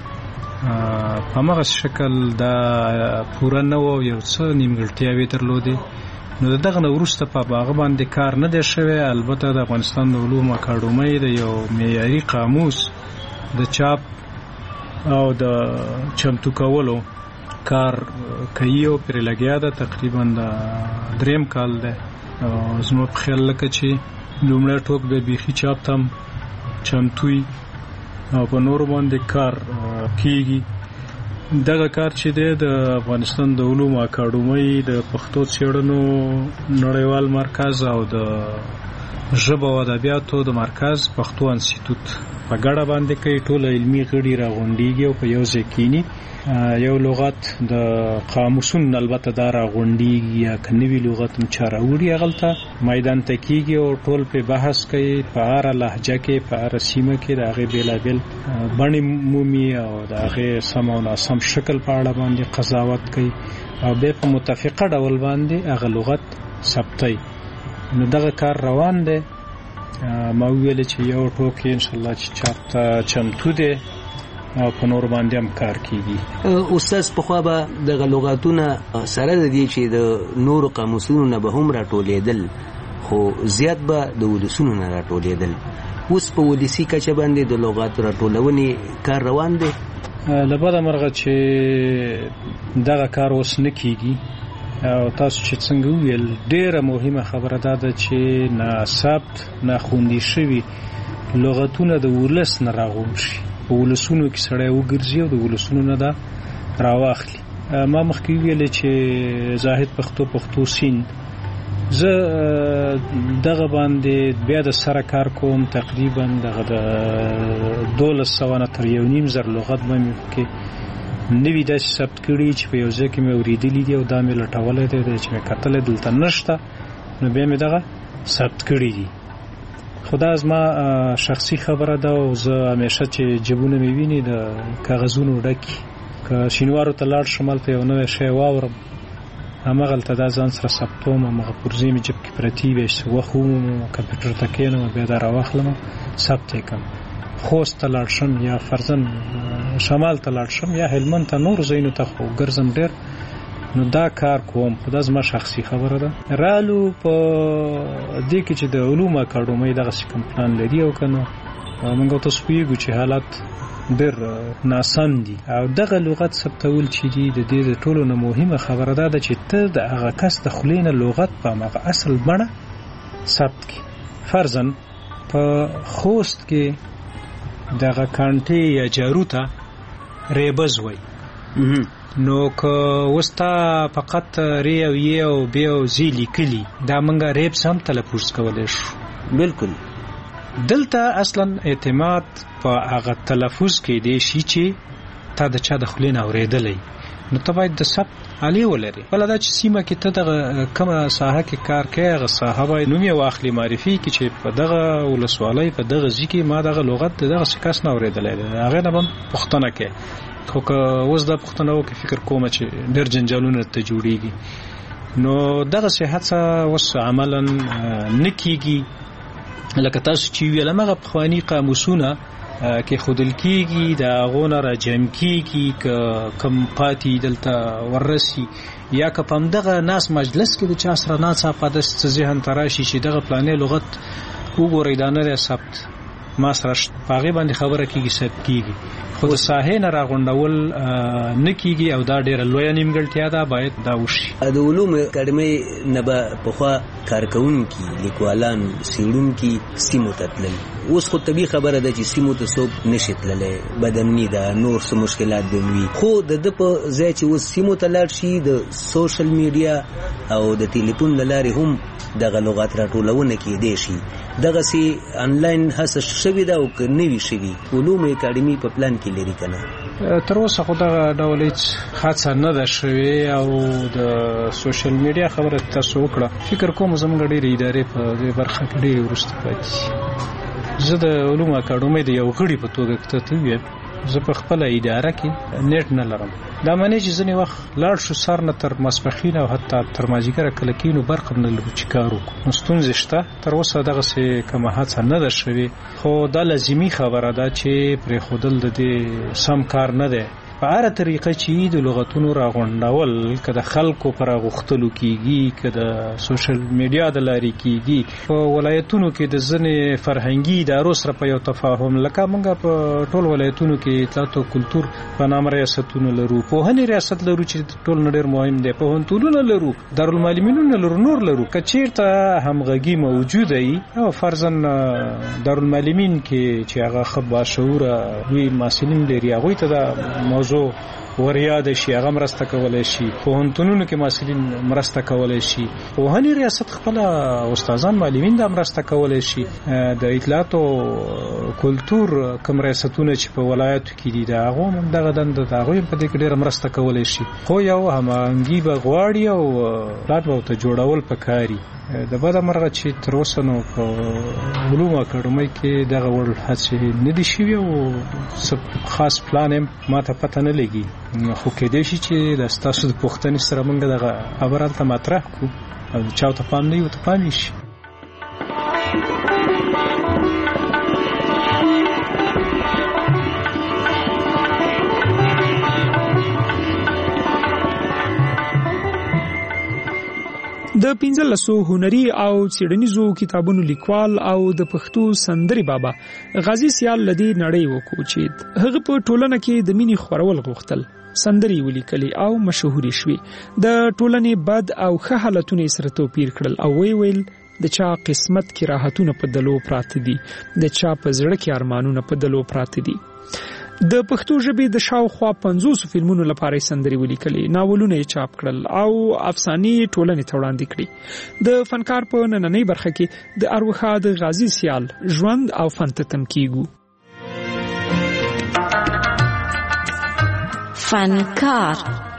په هماغه شکل دا پوره نه و، یو څه نیمګړتیاوې درلودې. نو دغه نه وروسته په هغه باندې کار نه دی شوی. البته د افغانستان د علومو اکاډمۍ د یو معیاري قاموس د چاپ او د چمتو کولو کار کوي او پرې لګیا ده. تقریبا د 3 کال ده. زما په خیال لکه چې لومړی ټوک به بیخي چاپ تم چمتوي او په نورو باندې کار کیږي. دغه کار چې دی د افغانستان د علومو اکاډمۍ د پښتو څېړنو نړیوال مرکز او د ژبو او ادبیاتو د مرکز پښتو انسټیټوت په ګډه باندې کوي. ټول علمي غړي راغونډېږي او په یو ځای کینی یو لغت د قاموسون البته دا راغونډېږي یا که نوي لغت هم چا راوړي هغلته میدان ته کېږي او ټول پې بحث کوي په هره لهجه کې په هره سیمه کې د هغې بېلابېل بڼې مومي او د هغې سم او ناسم شکل په اړه باندې قضاوت کوي او بیا په متفقه ډول باندې هغه لغت ثبتوي. نو دغه کار روان دی. ما وویل چې یو ټوک انشاءالله چې چاپ ته چمتو دی او په نور باندې هم کار کیږي. استاد پخوا به دغه لغاتونه سره د دې چې د نورو قاموسونو نه به هم راټولېدل، خو زیات به د ولسونو نه راټولېدل. اوس په ولسي کچه باندې د لغاتو راټولونې کار روان دی. له بده مرغه چې دغه کار اوس نه کیږي او تاسو چې څنګه وویل ډېره مهمه خبره ده چې ناثبت ناخوندي شوي لغتونه د ولس نه راغونډ شي، په ولسونو کې سړی وګرځي او د ولسونو نه دا راواخلي. ما مخکې ویلې چې زاهد پښتو سین زه دغه باندې بیا د سره کار کوم. تقریبا دغه د 1200 نه تر 1.5 لغت باندې کې نوی داسې ثبت کړي چې په یو ځای کې مې اورېدلي دي او دا مې لټولی دی چې مې کتلی دلته نشته، نو بیا مې دغه ثبت کړي دي. خو دا زما شخصي خبره ده او زه همیشه چې جبونه مې ویني د کاغذونو ډکي، که شینوارو ته لاړ شم هلته یو نوی شی واورم همغلته دا ځان سره ثبتوم، همغه پرزې مې جب کې پرتې وي، وخت ومومم کمپیوټر ته کښېنم بیا دا راواخلم ثبت یې کړم. خوست ته لاړ شم یا فرضاً شمال ته لاړ شم یا هلمند ته نور ځایونو ته خو ګرځم ډېر، نو دا کار کوم. خو دا زما شخصي خبره ده. رالو په دې کې چې د علومو اکاډمۍ دغسې کوم پلان لري او که نه، موږ تاسو پوهېږو چې حالات ډېر ناسم دي او دغه لغت ثبتول چې دي د دې د ټولو نه مهمه خبره دا ده چې ته د هغه کس د خولې نه لغت په همغه اصل بڼه ثبت کړي. فرضاً په خوست کې دغه کانټې یا جارو ته ریبز وایي، نو که اوس تا فقط ری او یې او بی او زی لیکلي دا موږ ریبز هم تلفظ کولی شو. بالکل دلته اصلا اعتماد په هغه تلفظ کې دی شي چې تا د چا د خولې نه اورېدلی، نو ته باید د ثبت عالی ولري. بله دا چې سیمه کې ته دغه کومه ساحه کې کار کوې هغه ساحه باید نوم یې واخلي، معرفي کړي چې په دغه ولسوالۍ په دغه ځای کې ما دغه لغت د دغسې کس نه اورېدلی دی، هغې نه به هم پوښتنه کوې. خو که اوس دا پوښتنه وکړي فکر کومه چې ډېر جنجالونه ته جوړېږي، نو دغسې هڅه اوس عملا نه کېږي. لکه تاسو چې ویل همغه پخواني قاموسونه کې ښودل کېږي، د هغو نه راجمع کېږي، که کم پاتې دلته وررسي یا که په همدغه ناس مجلس کې د چا سره ناڅاپه داسې څه ذهن ته راشي چې دغه پلانې لغت وګورئ دا نه دی ثبت، ما سره پاغي باندې خبره کیږي ثبت کیږي خو د ساحې نه راغونډول نه کیږي او دا ډیره لویه نیمګړتیا ده باید دا وشي. د علوم اکاډمۍ نه به پخوا کارکونکي لیکوالان سیړونکي سیمو ته تلل. اوس خو طبیعي خبره ده چې سیمو ته څوک نشي تللی، بدامني ده، نور څه مشکلات به وي، خو د ده په ځای چې اوس سیمو ته لاړ شي د سوشل میډیا او د ټلیفون له لارې هم دغه لغات راټولونه کېدی شي. دغسې انلاین هڅه شوې ده او که نه وي شوي علوم اکاډمي په پلان کې لري که نه؟ تر اوسه خو دغه ډول هېڅ هڅه نه ده شوې او د سوشل میډیا خبره تاسو وکړه. فکر کوم زموږ ډېرې ادارې په دې برخه کې ډېرې وروسته پاتې. زه د علوم اکاډمۍ د یو غړي په توګه که ته ویم، زه په خپله اداره کې نیټ نه لرم. دا معنی چې ځینې وخت لاړ شو سار نه تر ماسپښین او حتی تر مازدیګره کله کېنو برق هم نه لرو چې کار وکړو. نو ستونزې شته. تر اوسه دغسې کومه هڅه نه ده شوې، خو دا لازمي خبره ده چې پرېښودل د دې سم کار نه دی. په هره طریقه چې د لغتونو راغونډول که د خلکو په راغوښتلو کېږي، که د سوشل میډیا د لارې کېږي، په ولایتونو کې د ځینې فرهنګي ادارو سره په یو تفاهم، لکه موږ په ټول ولایتونو کې اطلاعات او کلتور په نامه ریاستونه لرو، پوهنې ریاست لرو چې ټول نه ډېر مهم دی، پوهنتونونه لرو، دارالمعلمینونه لرو، نور لرو. که چېرته همغږي موجوده وي او فرضاً دارالمعلمین کې چې هغه ښه باشعوره لوی محصلین لري، هغوی ته دا موضوع وریاد شي، هغه مرسته کولای شي. پوهنتونونو کې محصلین مرسته کولای شي. پوهنې ریاست خپل استادان معلمین دا مرسته کولای شي. د اطلاعات او کلتور کوم ریاستونه چې په ولایتو کې دي دا هغه دغه دنده دا هغه په دې کې ډېر مرسته کولای شي. خو یو هماهنګي به غواړي او پلان ته جوړول پکاري. د بده مرغه چې تر اوسه نو په علوم اکاډمۍ کې دغه ډول هڅې نه دي شوي او خاص پلان یې ماته پته نه لګي. خو کېدای شي چې د ستاسو د پوښتنې سره موږ دغه خبره هلته مطرح کړو او چا ته پام نه وي ورته پام شي. د 15 هنري او څېړنیزو کتابونو لیکوال او د پښتو سندري بابا غازی سیال لدی نړۍ وکوچید. هغه په ټولنه کې د مینې خورول غوښتل، سندري ولیکلي او مشهوري شوي. د ټولنې بد او ښه حالتونه سره توپیر کړل او ویل د چا قسمت کې راحتونه په دلو پراته دي، د چا په زړه کې ارمانونه په دلو پراته دي. د پښتو ژبې د شاوخوا 50 فلمونو لپاره سندري ولیکلي، ناولونه یې چاپ کړل او افسانې ټولنې ته وړاندې کړي. د فنکار په نننۍ برخه کې د اروخا د غازی سیال ژوند او فن ته تم کیږو. فنکار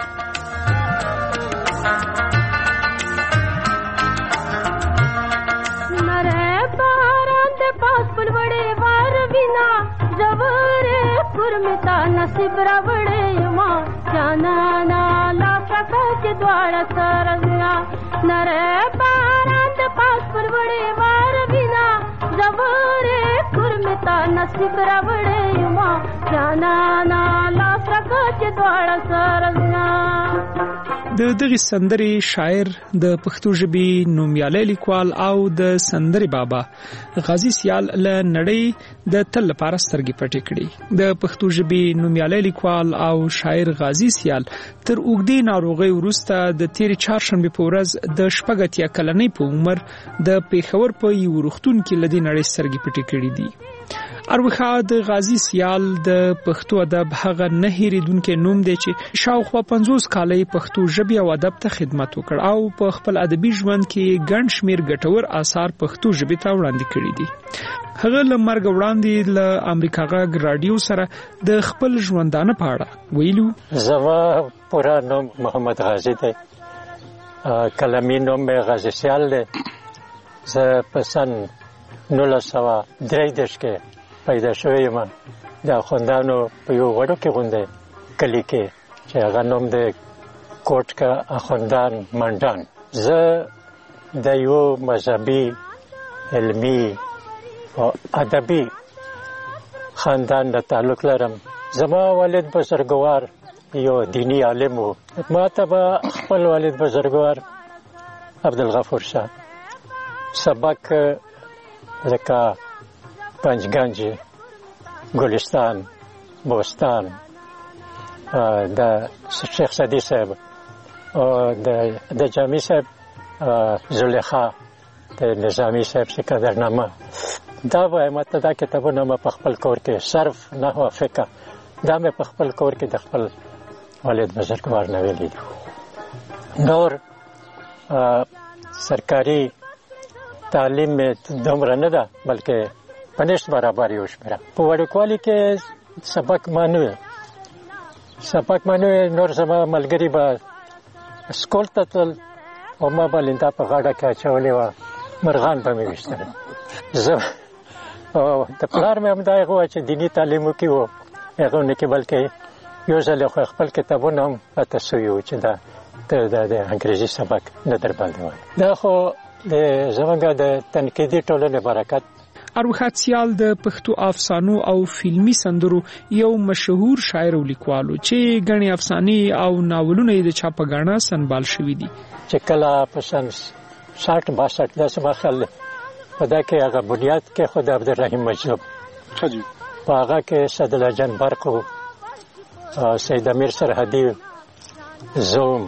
متا نصیب راوړې ما جانا لا پکا چې دواړه سرزنا نره باران د پاس پر وړې وار بنا زوره پر متا نصیب راوړې ما جانا لا پکا چې دواړه سرزنا. د دغه سندري شاعر د پښتو ژبې نومیالی لیکوال او د سندري بابا غازی سیال له نړۍ د تل لپاره سترګې پټې کړې. د پښتو ژبې نومیالی لیکوال او شاعر غازی سیال تر اوږدې ناروغۍ وروسته د تېرې چهارشنبې په ورځ د 84 کلنۍ په عمر د پېښور په یو روغتون کې له دې نړۍ سترګې پټې کړې دي. اروخا د غازی سیال د پښتو ادب هغه نه هېریدونکي نوم دی چې شاوخوا 50 کاله پښتو ژبې او ادب ته خدمت وکړ او په خپل ادبي ژوند کې ګڼ شمېر ګټور آثار پښتو ژبې ته وړاندې کړي دي. هغه له مرګ وړاندې له امریکا غږ رادیو سره د خپل ژوندانه په اړه ویلو. زما پورا نوم محمد غازی دی، کلمي نوم مې غازی سیال دی. زه په سن 1933 کې پیدا شوی یم د اخوندانو په یو وړو کې غونډه کلی کې چې هغه نوم دی کوټ کا اخوندان منډان. زه د یو مذهبي علمي او ادبي خاندان د تعلق لرم. زما والد بزرګوار یو دینی عالم و. ما ته به خپل والد بزرګوار عبدالغفور شاه سبق لکه پنجگنج، ګلستان، بوستان، د شیخ سعدي صاحب او د جامع صاحب زلیخا، د نظامی صاحب سکندرنامه. دا وایم ته دا کتابونه ما په خپل کور کې صرف نحو فقه دا مې په خپل کور کې د خپل والد بزرګوار نه ویلي دي. نور سرکاري تعلیم مې دومره نه ده بلکې په نشت برابر یو شمېره. په وړوکوالي کې سبق مانوي نور زما ملګري به سکول ته تلل او ما به لنده په غاړه کې اچولې وه، مرغان به مې ویشتل. زه د پلار مې همدا هغه وه چې دیني تعلیم وکړي و هغه نه کې، بلکې یو ځل خو خپل کتابونه هم راته سوي وو چې دا د انګریزي سبق نه در باندې وایي. دا خو د زموږ د تنقیدي ټولنې برکت. اروښاد سیال د پښتو افسانو او فلمي سندرو یو مشهور شاعر او لیکوال چې غني افسانې او ناولونه د چاپګاڼه سنبال شوي دي. چې کله په سن 60-62 داسې ما خیال په دا کې هغه بنیاد کې خود عبدالرحیم مجلوب، په هغه کې سعدالله جان برق و سید امیر سرحدي، زوم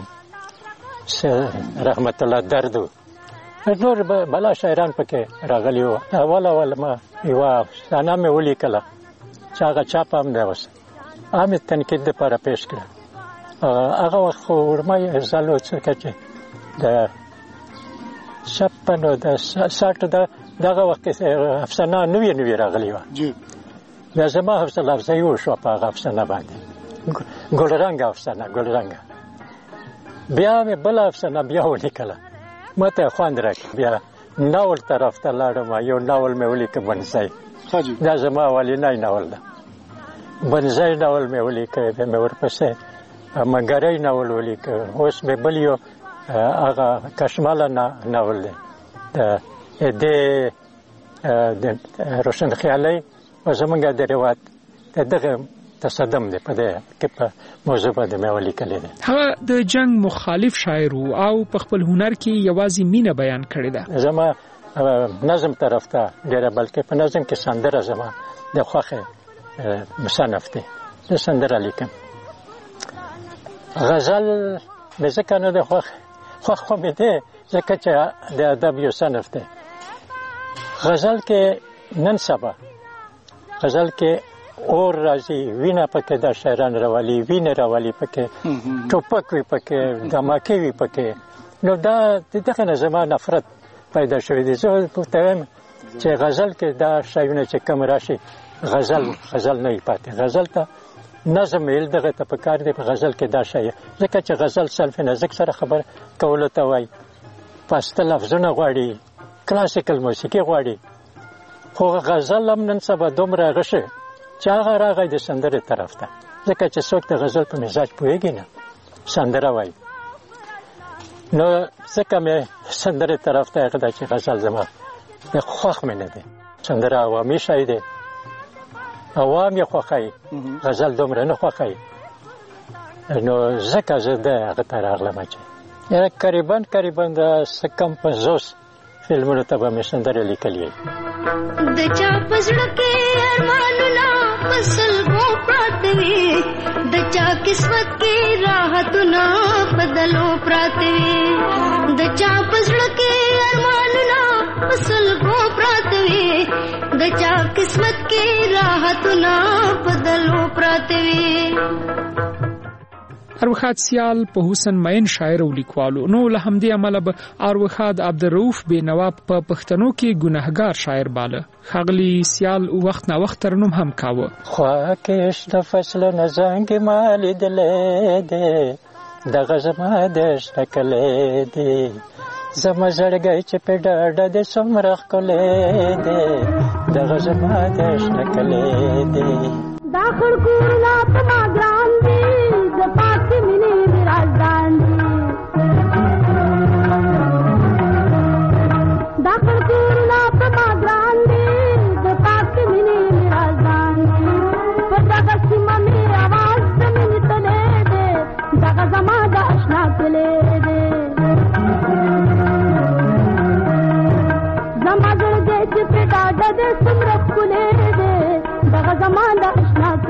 رحمت الله درد و نور بلا شاعران پکې راغلي وو. اول ما یوه افسانه مې ولیکله چې هغه چاپ هم نه اوس عامې تنقید دپاره پیش کړه. هغه وخت خو ورما زالو څکه چې د 56 د 60 دغه وخت کې افسانه نوې راغلې وه. بیا زما حوصله افزایي وشوه په هغه افسانه باندې، ګلرنګه افسانه ګلرنګه. بیا مې بله افسانه بیا ولیکله، ما ته خوند راکړ. بیا ناول طرف ته لاړم، یو ناول مې ولیکه بنځای، دا زما اولنی ناول ده. بنځای ناول مې ولیکه، بیا مې ورپسې منګری ناول ولیکه. اوس مې بل یو هغه کشماله ناول دی د روشن خیالۍ او زمونږ د روایت دغه تصدم دی په دې کې په موضوع باندې مې ولیکلې ده. هغه د جنگ مخالف شاعر او په خپل هنر کې یوازې مینه بیان کړې ده. زما نظم طرف ته ډېره، بلکې په نظم کې سندره زما د خوښې مصنف دی، زه سندره لیکم. غزل مې ځکه نه دی خوښ خو مې دی ځکه چې د ادب یو صنف دی. غزل کې نن سبا غزل کې اور راځي، وینه پکې د شاعران راولي، وینه راولي پکې، ټوپک وي پکې، دماکې وي پکې. نو دا دغه نه زما نفرت پیدا شوی دی. زه ورته وایم چې غزل کې دا شیونه چې کم راشي غزل نه وي پاتې. غزل ته نظم ویل دغه ته پکار دی. په غزل کې دا شی ځکه چې غزل سلف نزدیک سره خبر کولو ته وایي، پاسته لفظونه غواړي، کلاسیکل موسیقي غواړي. خو غزل هم نن سبا دومره هغه شي چې هغه راغی د سندرې طرف ته، ځکه چې څوک د غزل په مزاج پوهېږي نه، سندره وایي. نو ځکه مې سندرې طرف ته هغه ده چې غزل زما د خوښ مې نه دی. سندره عوامي شی دی، عوام یې خوښوي، غزل دومره نه خوښوي. نو ځکه زه د هغه ته راغلم چې قریبا د څه کم 50 فلمونو ته به مې سندرې لیکلې وي. د چا په زړه کې ارمانونه په سلګو پراته وي، د چا قسمت کې راحتونه په دلو پراته وي، د چا په زړه کې ارمانونه په سلګو پراته وي، د چا قسمت کې راحتونه په دلو پراته وي. اروښاد سیال په حسن مین شاعر او لیکوالو. نو له همدې امله به اروښاد عبدالرؤف بینوا په پښتنو کې ګناهګار شاعر باله. ښاغلي سیال وخت نا وخت ترنم هم کاوه. خوا کې شنه فصلونه زنګ ما لیدلی دی، دغه زما د شنه کلی دی، زما زړګی چې په ډاډه دی څومره ښکلی دی، دغه زما د شنه کلی دی. دا خړکورونه په ما ګران دي، د پاکې مینې مې رازدان دي. دا خړکورونه په ما ګران دي، د پاکې مینې مې رازدان دي. په دغه سیمه مې اواز د مینې تلی دی، دغه زما د اشنا کلی دی. زما زړګی چې پرې ډاډه دی څومره ښکلی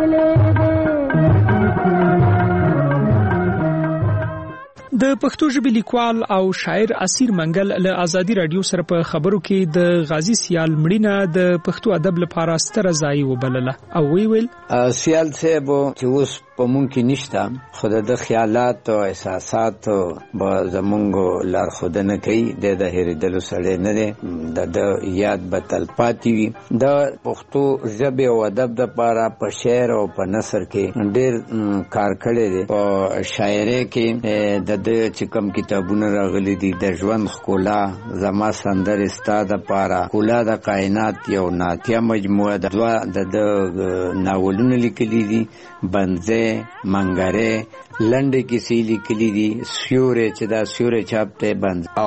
د پښتو ژبې لیکوال او شاعر اسیر منګل له ازادي رادیو سره په خبرو کې د غازی سیال مړینه د پښتو ادب لپاره ستره ځای وبلله او ویل سیال صاحب چې اوس په مونږ کې نشته خو د خیالات او احساسات به زمونږ لارښودنه کوي د هېرېدلو سړی نه دی د یاد به تلپاتې وي د پښتو ژبې او ادب دپاره په شعر او په نثر کې ډېر کار کړی دی په شاعرۍ کې د چې کوم کتابونه راغلي دي د ژوند ښکلا زما سندرې ستا دپاره ښکلا د کائنات یو ناتیه مجموعه ده د ناولونه لیکلي دي بنځی منګرې لنډې کیسې لیکلي دي سیوری چې دا سیوری چاپ دی بنځ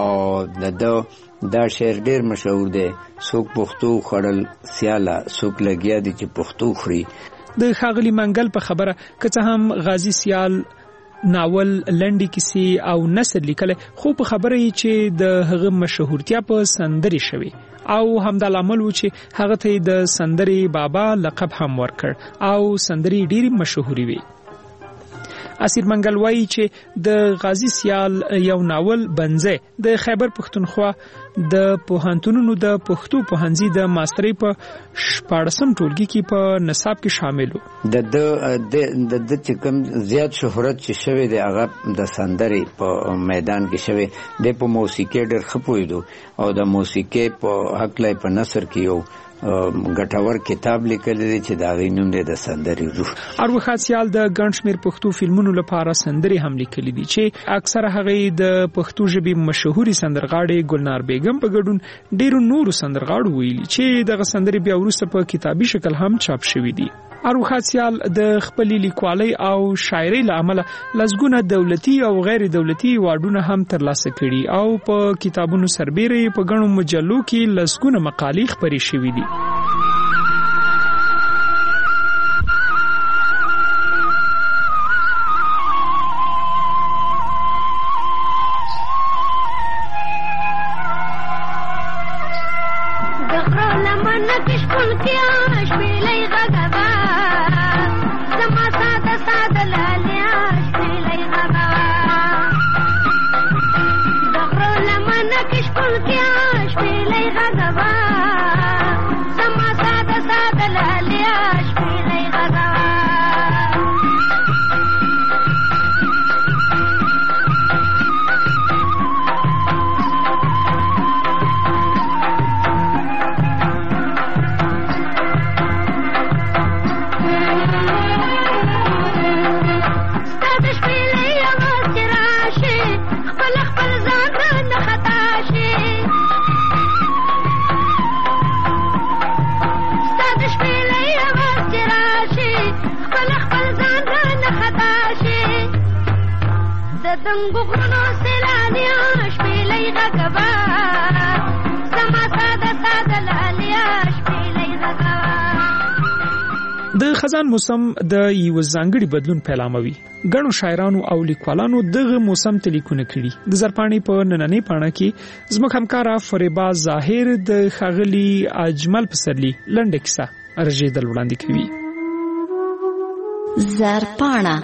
او دا شعر ډېر مشهور دی څوک پښتو خوړل سیاله څوک لګیا دي چې پښتو خوري د ښاغلي منګل په خبره که څه هم غازی سیال ناول لنډی کیسې او نثر لیکل خو په خبره یې چې د هغه مشهورتیا په سندري شوی او همدا لامل و چې هغه ته د سندري بابا لقب هم ورکړ او سندري ډېری مشهوري وي اسیر منګل وایي چې د غازی سیال یو ناول بنځه د خیبر پښتونخوا د پوهنتونونو د پښتو پوهنځي د ماسترۍ په 14 ټولګي کې په نصاب کې شامل وو د چې کوم زیات شهرت چې شوی دی هغه د سندرې په میدان کې شوی د په موسیقي ډېر ښه پوهېدو او د موسیقي په هکله په نثر کې یو ګټور کتاب لیکلی دی چې د هغې نوم دی د سندرې روح اروخا سیال د ګڼ شمېر پښتو فلمونو لپاره سندرې هم لیکلي دي چې اکثره هغې د پښتو ژبې مشهورې سندرغاړې ګلنار بیګم په ګډون ډېرو نورو سندرغاړو ویلي چې دغه سندرې بیا وروسته په کتابي شکل هم چاپ شوي دي اروخا سیال د خپلې لیکوالۍ او شاعرۍ له امله لسګونه دولتي او غیر دولتي ایوارډونه هم ترلاسه کړي او په کتابونو سربیره په ګڼو مجلو کې لسګونه مقالې خپرې شوي دي د خزان موسم د یو ځانګړي بدلون پیلاموي ګڼو شاعرانو او لیکوالانو دغه موسم ته لیکونه کړي د زرپاڼې په نننۍ پاڼه کې زموږ همکاره فریبا ظاهر د ښاغلي اجمل پسرلي لنډه کیسه رژیدل وړاندې کوي زرپاڼه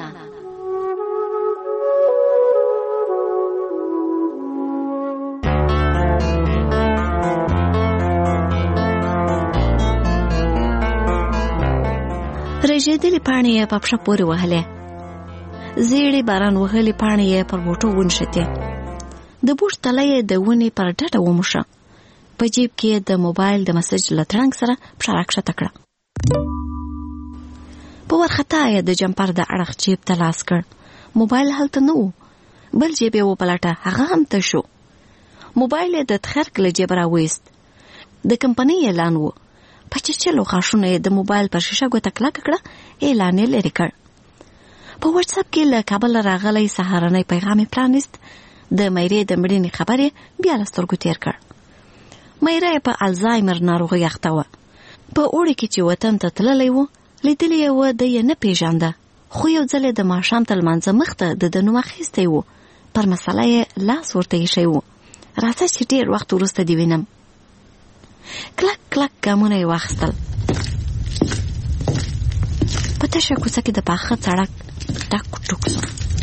رژېدلې پاڼې یې په پښه پورې وهلې زیړې باران وهلې پاڼې یې پر بوټو ونښتې د بوټ تله یې د ونې پر ډډه وموښه په جیب کې د موبایل د مسج له ترنګ سره پښه راکښته کړه په ورخطا یې د جمپر د اړخ جیب ته لاس کړ موبایل هلته نه و بل جیب یې وپلټه هغه هم تش و موبایل یې د تخرګ له جیبه راویست د کمپنۍ اعلان و په چچلو غاښونه یې د موبایل پر شیشه ګوته کلکه کړه اعلان یې لرې کړ په واتس اپ کې له کابل راغلی سهارنی پیغام یې پرانیست د میرې د مړینې خبر یې بیا له سترګو تېر کړ میره یې په الزایمر ناروغۍ اخته وه په اوړي کې چې وطن ته تللی و لیدلی یې و دی یې نه پیژانده خو یو ځل یې د ماښام تر لمانځه مخته د نوم اخیستی و پر مسله یې لاس ورته ایښی و راځه چې ډېر وخت وروسته دې وینم کلک کلک ګامونه یې واخیستل په په تشه کوڅه کې د پاخه سړک ټک ټوک شو.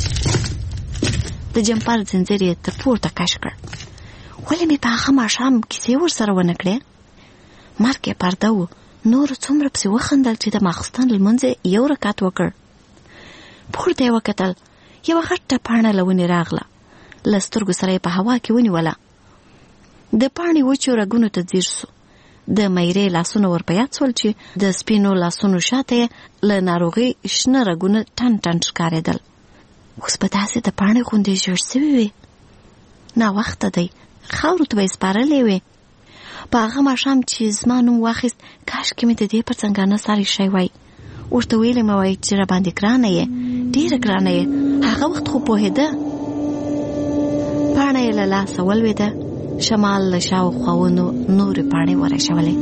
د جمپر زنځیر یې تر پورته کش کړ. ولې مې په هغه ماښام کیسې ورسره ونه کړې؟ مرګ یې پرده و. نور څومره پسې وخندل چې د ماخستن لمونځ یو رکعت وکړ. پورته یې وکتل. یوه غټه پاڼه له ونې راغله. له سترګو سره یې په هوا کې ونیوله. د پاڼې وچو رګونو ته ځیر سو. د میرې لاسونه ور په یاد سول چې د سپینو لاسونو شاته یې له ناروغۍ شنه رګونه ټن ټن ښکارېدل. اوس به داسې د پاڼې غوندې ژړ سوي وې. ناوخته دی. خاورو ته به یې سپارلې وې. په هغه ماښام چې زما نوم واخیست کاشکې مې د دې پر څنګانه ساری شی وای. ورته ویلې مې وای چې راباندې ګرانه یې، ډېره ګرانه یې. هغه وخت خو پوهېده. پاڼه یې له لاسه ولوېده. شمال له شاوخواونو نورې پاڼې ورشولې.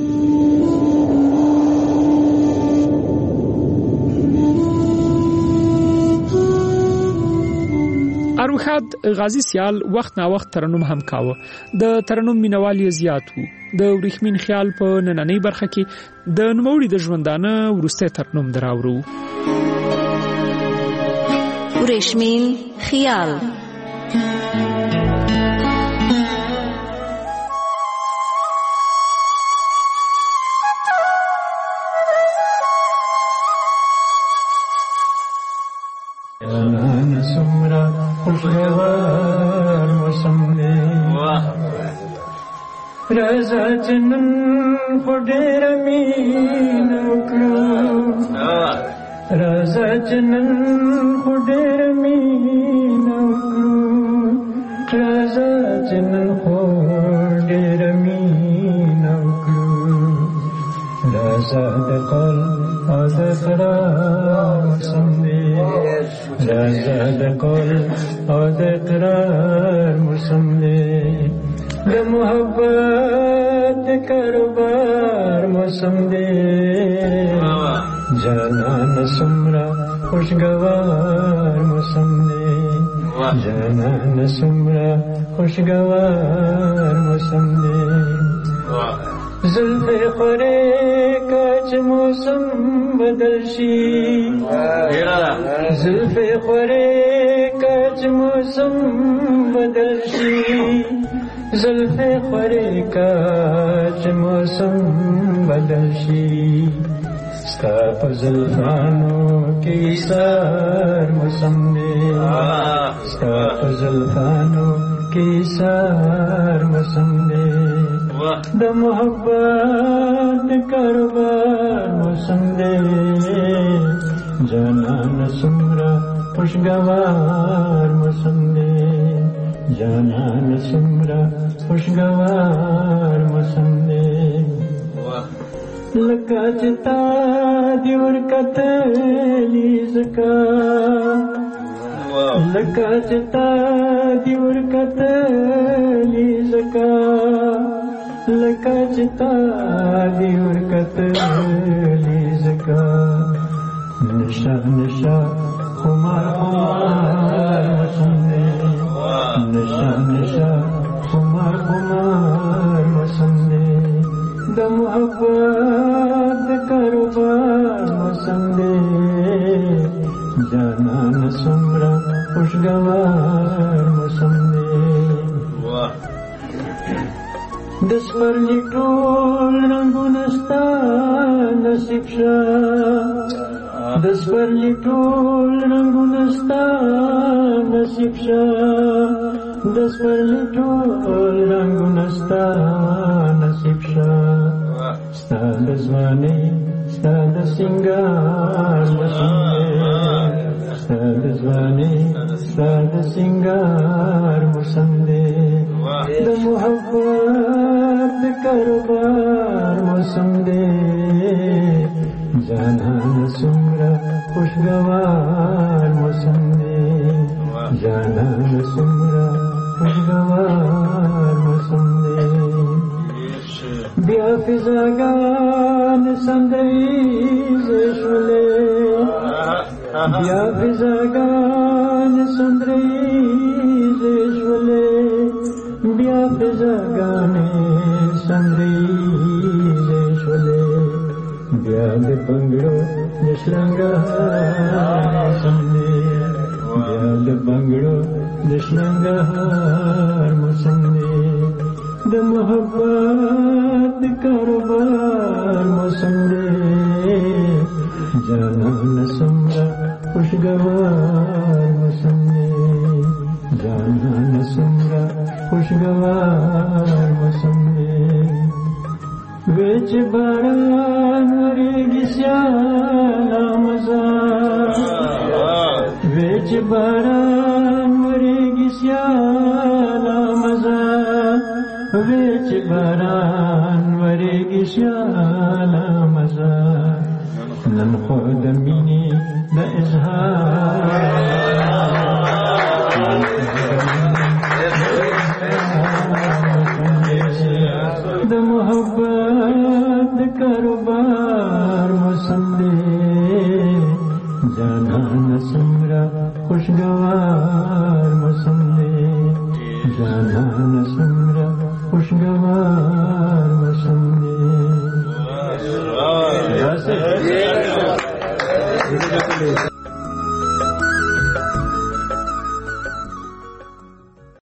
اروحاد غازی سیال وخت نا وخت ترنم هم کاوه. د ترنم مینوال یې زیات وو. د ورېښمین خیال په نننۍ برخه کې د نوموړي د ژوندانه وروستی ترنم دراوړو. ورېښمین خیال. خوشگوار موسم دی رضا جنن خو ډېره مینه وکړو رضا جنن خو ډېره مینه وکړو رضا جنن خو ډېره مینه وکړو رضا د قول او د قرار موسم دی رضا د قول او د اقرار موسم دی د محبت د کاروبار موسم دی جانان سمرا خوشگوار موسم دی جانان سمرا خوشگوار موسم دی زلف خوره کچ موسم بدل شي زلف خوره کچ موسم بدل شي زلف خوره کچ موسم بدل شي ستا په زلفانو کې سار موسم دی ستا په زلفانو کې سار موسم دی د محبت کاروبار موسم دی جانان سمرا خوشگوار موسم دی جانان سمرا خوشگوار موسم دی لکه چې تا دې ورکتلي زکا لکه چې تا دې ورکتلي زکا لکه چې تا دې ورکتلي زکا نشه نشه خمار خمار موسم دی نشه نشه خمار خمار موسم دی د محبت د کاروبار موسم دی جانان سمرا خوشگوار موسم دی د سپرلي ټول رنګونه ستا نصیب شه د سپرلي ټول رنګونه ستا نصیب شه د سپرلي ټول رنګونه ستا نصیب شه ستا د ځوانۍ ستا د سینګار موسم دی ستا د ځوانۍ ستا د سینګار موسم دی د محبت د کاروبار موسم دی جانان سمرا خوشگوار موسم دی جانان سمرا خوشگوار موسم دی بیا فضاگان سندریز شولے بیا فضاگان سندریز شولے بیا فضاگان سندریز شولے بیا د بنگړو د شرنګار موسم دی بیا د بنگړو د شرنګار موسم دی د محبت د کاروبار موسم دی جانان سمرا خوشگوار موسم دی جانان سمرا خوشگوار موسم دی ویچ باران وریگی سیالا مزا ویچ باران وریگی سیالا مزا ویچ باران وریگی سیالا مزا نن خود مینی دا اظهار د محبت د کاروبار موسم دی جانان سمرا خوشگوار موسم دی جانان سمرا خوشگوار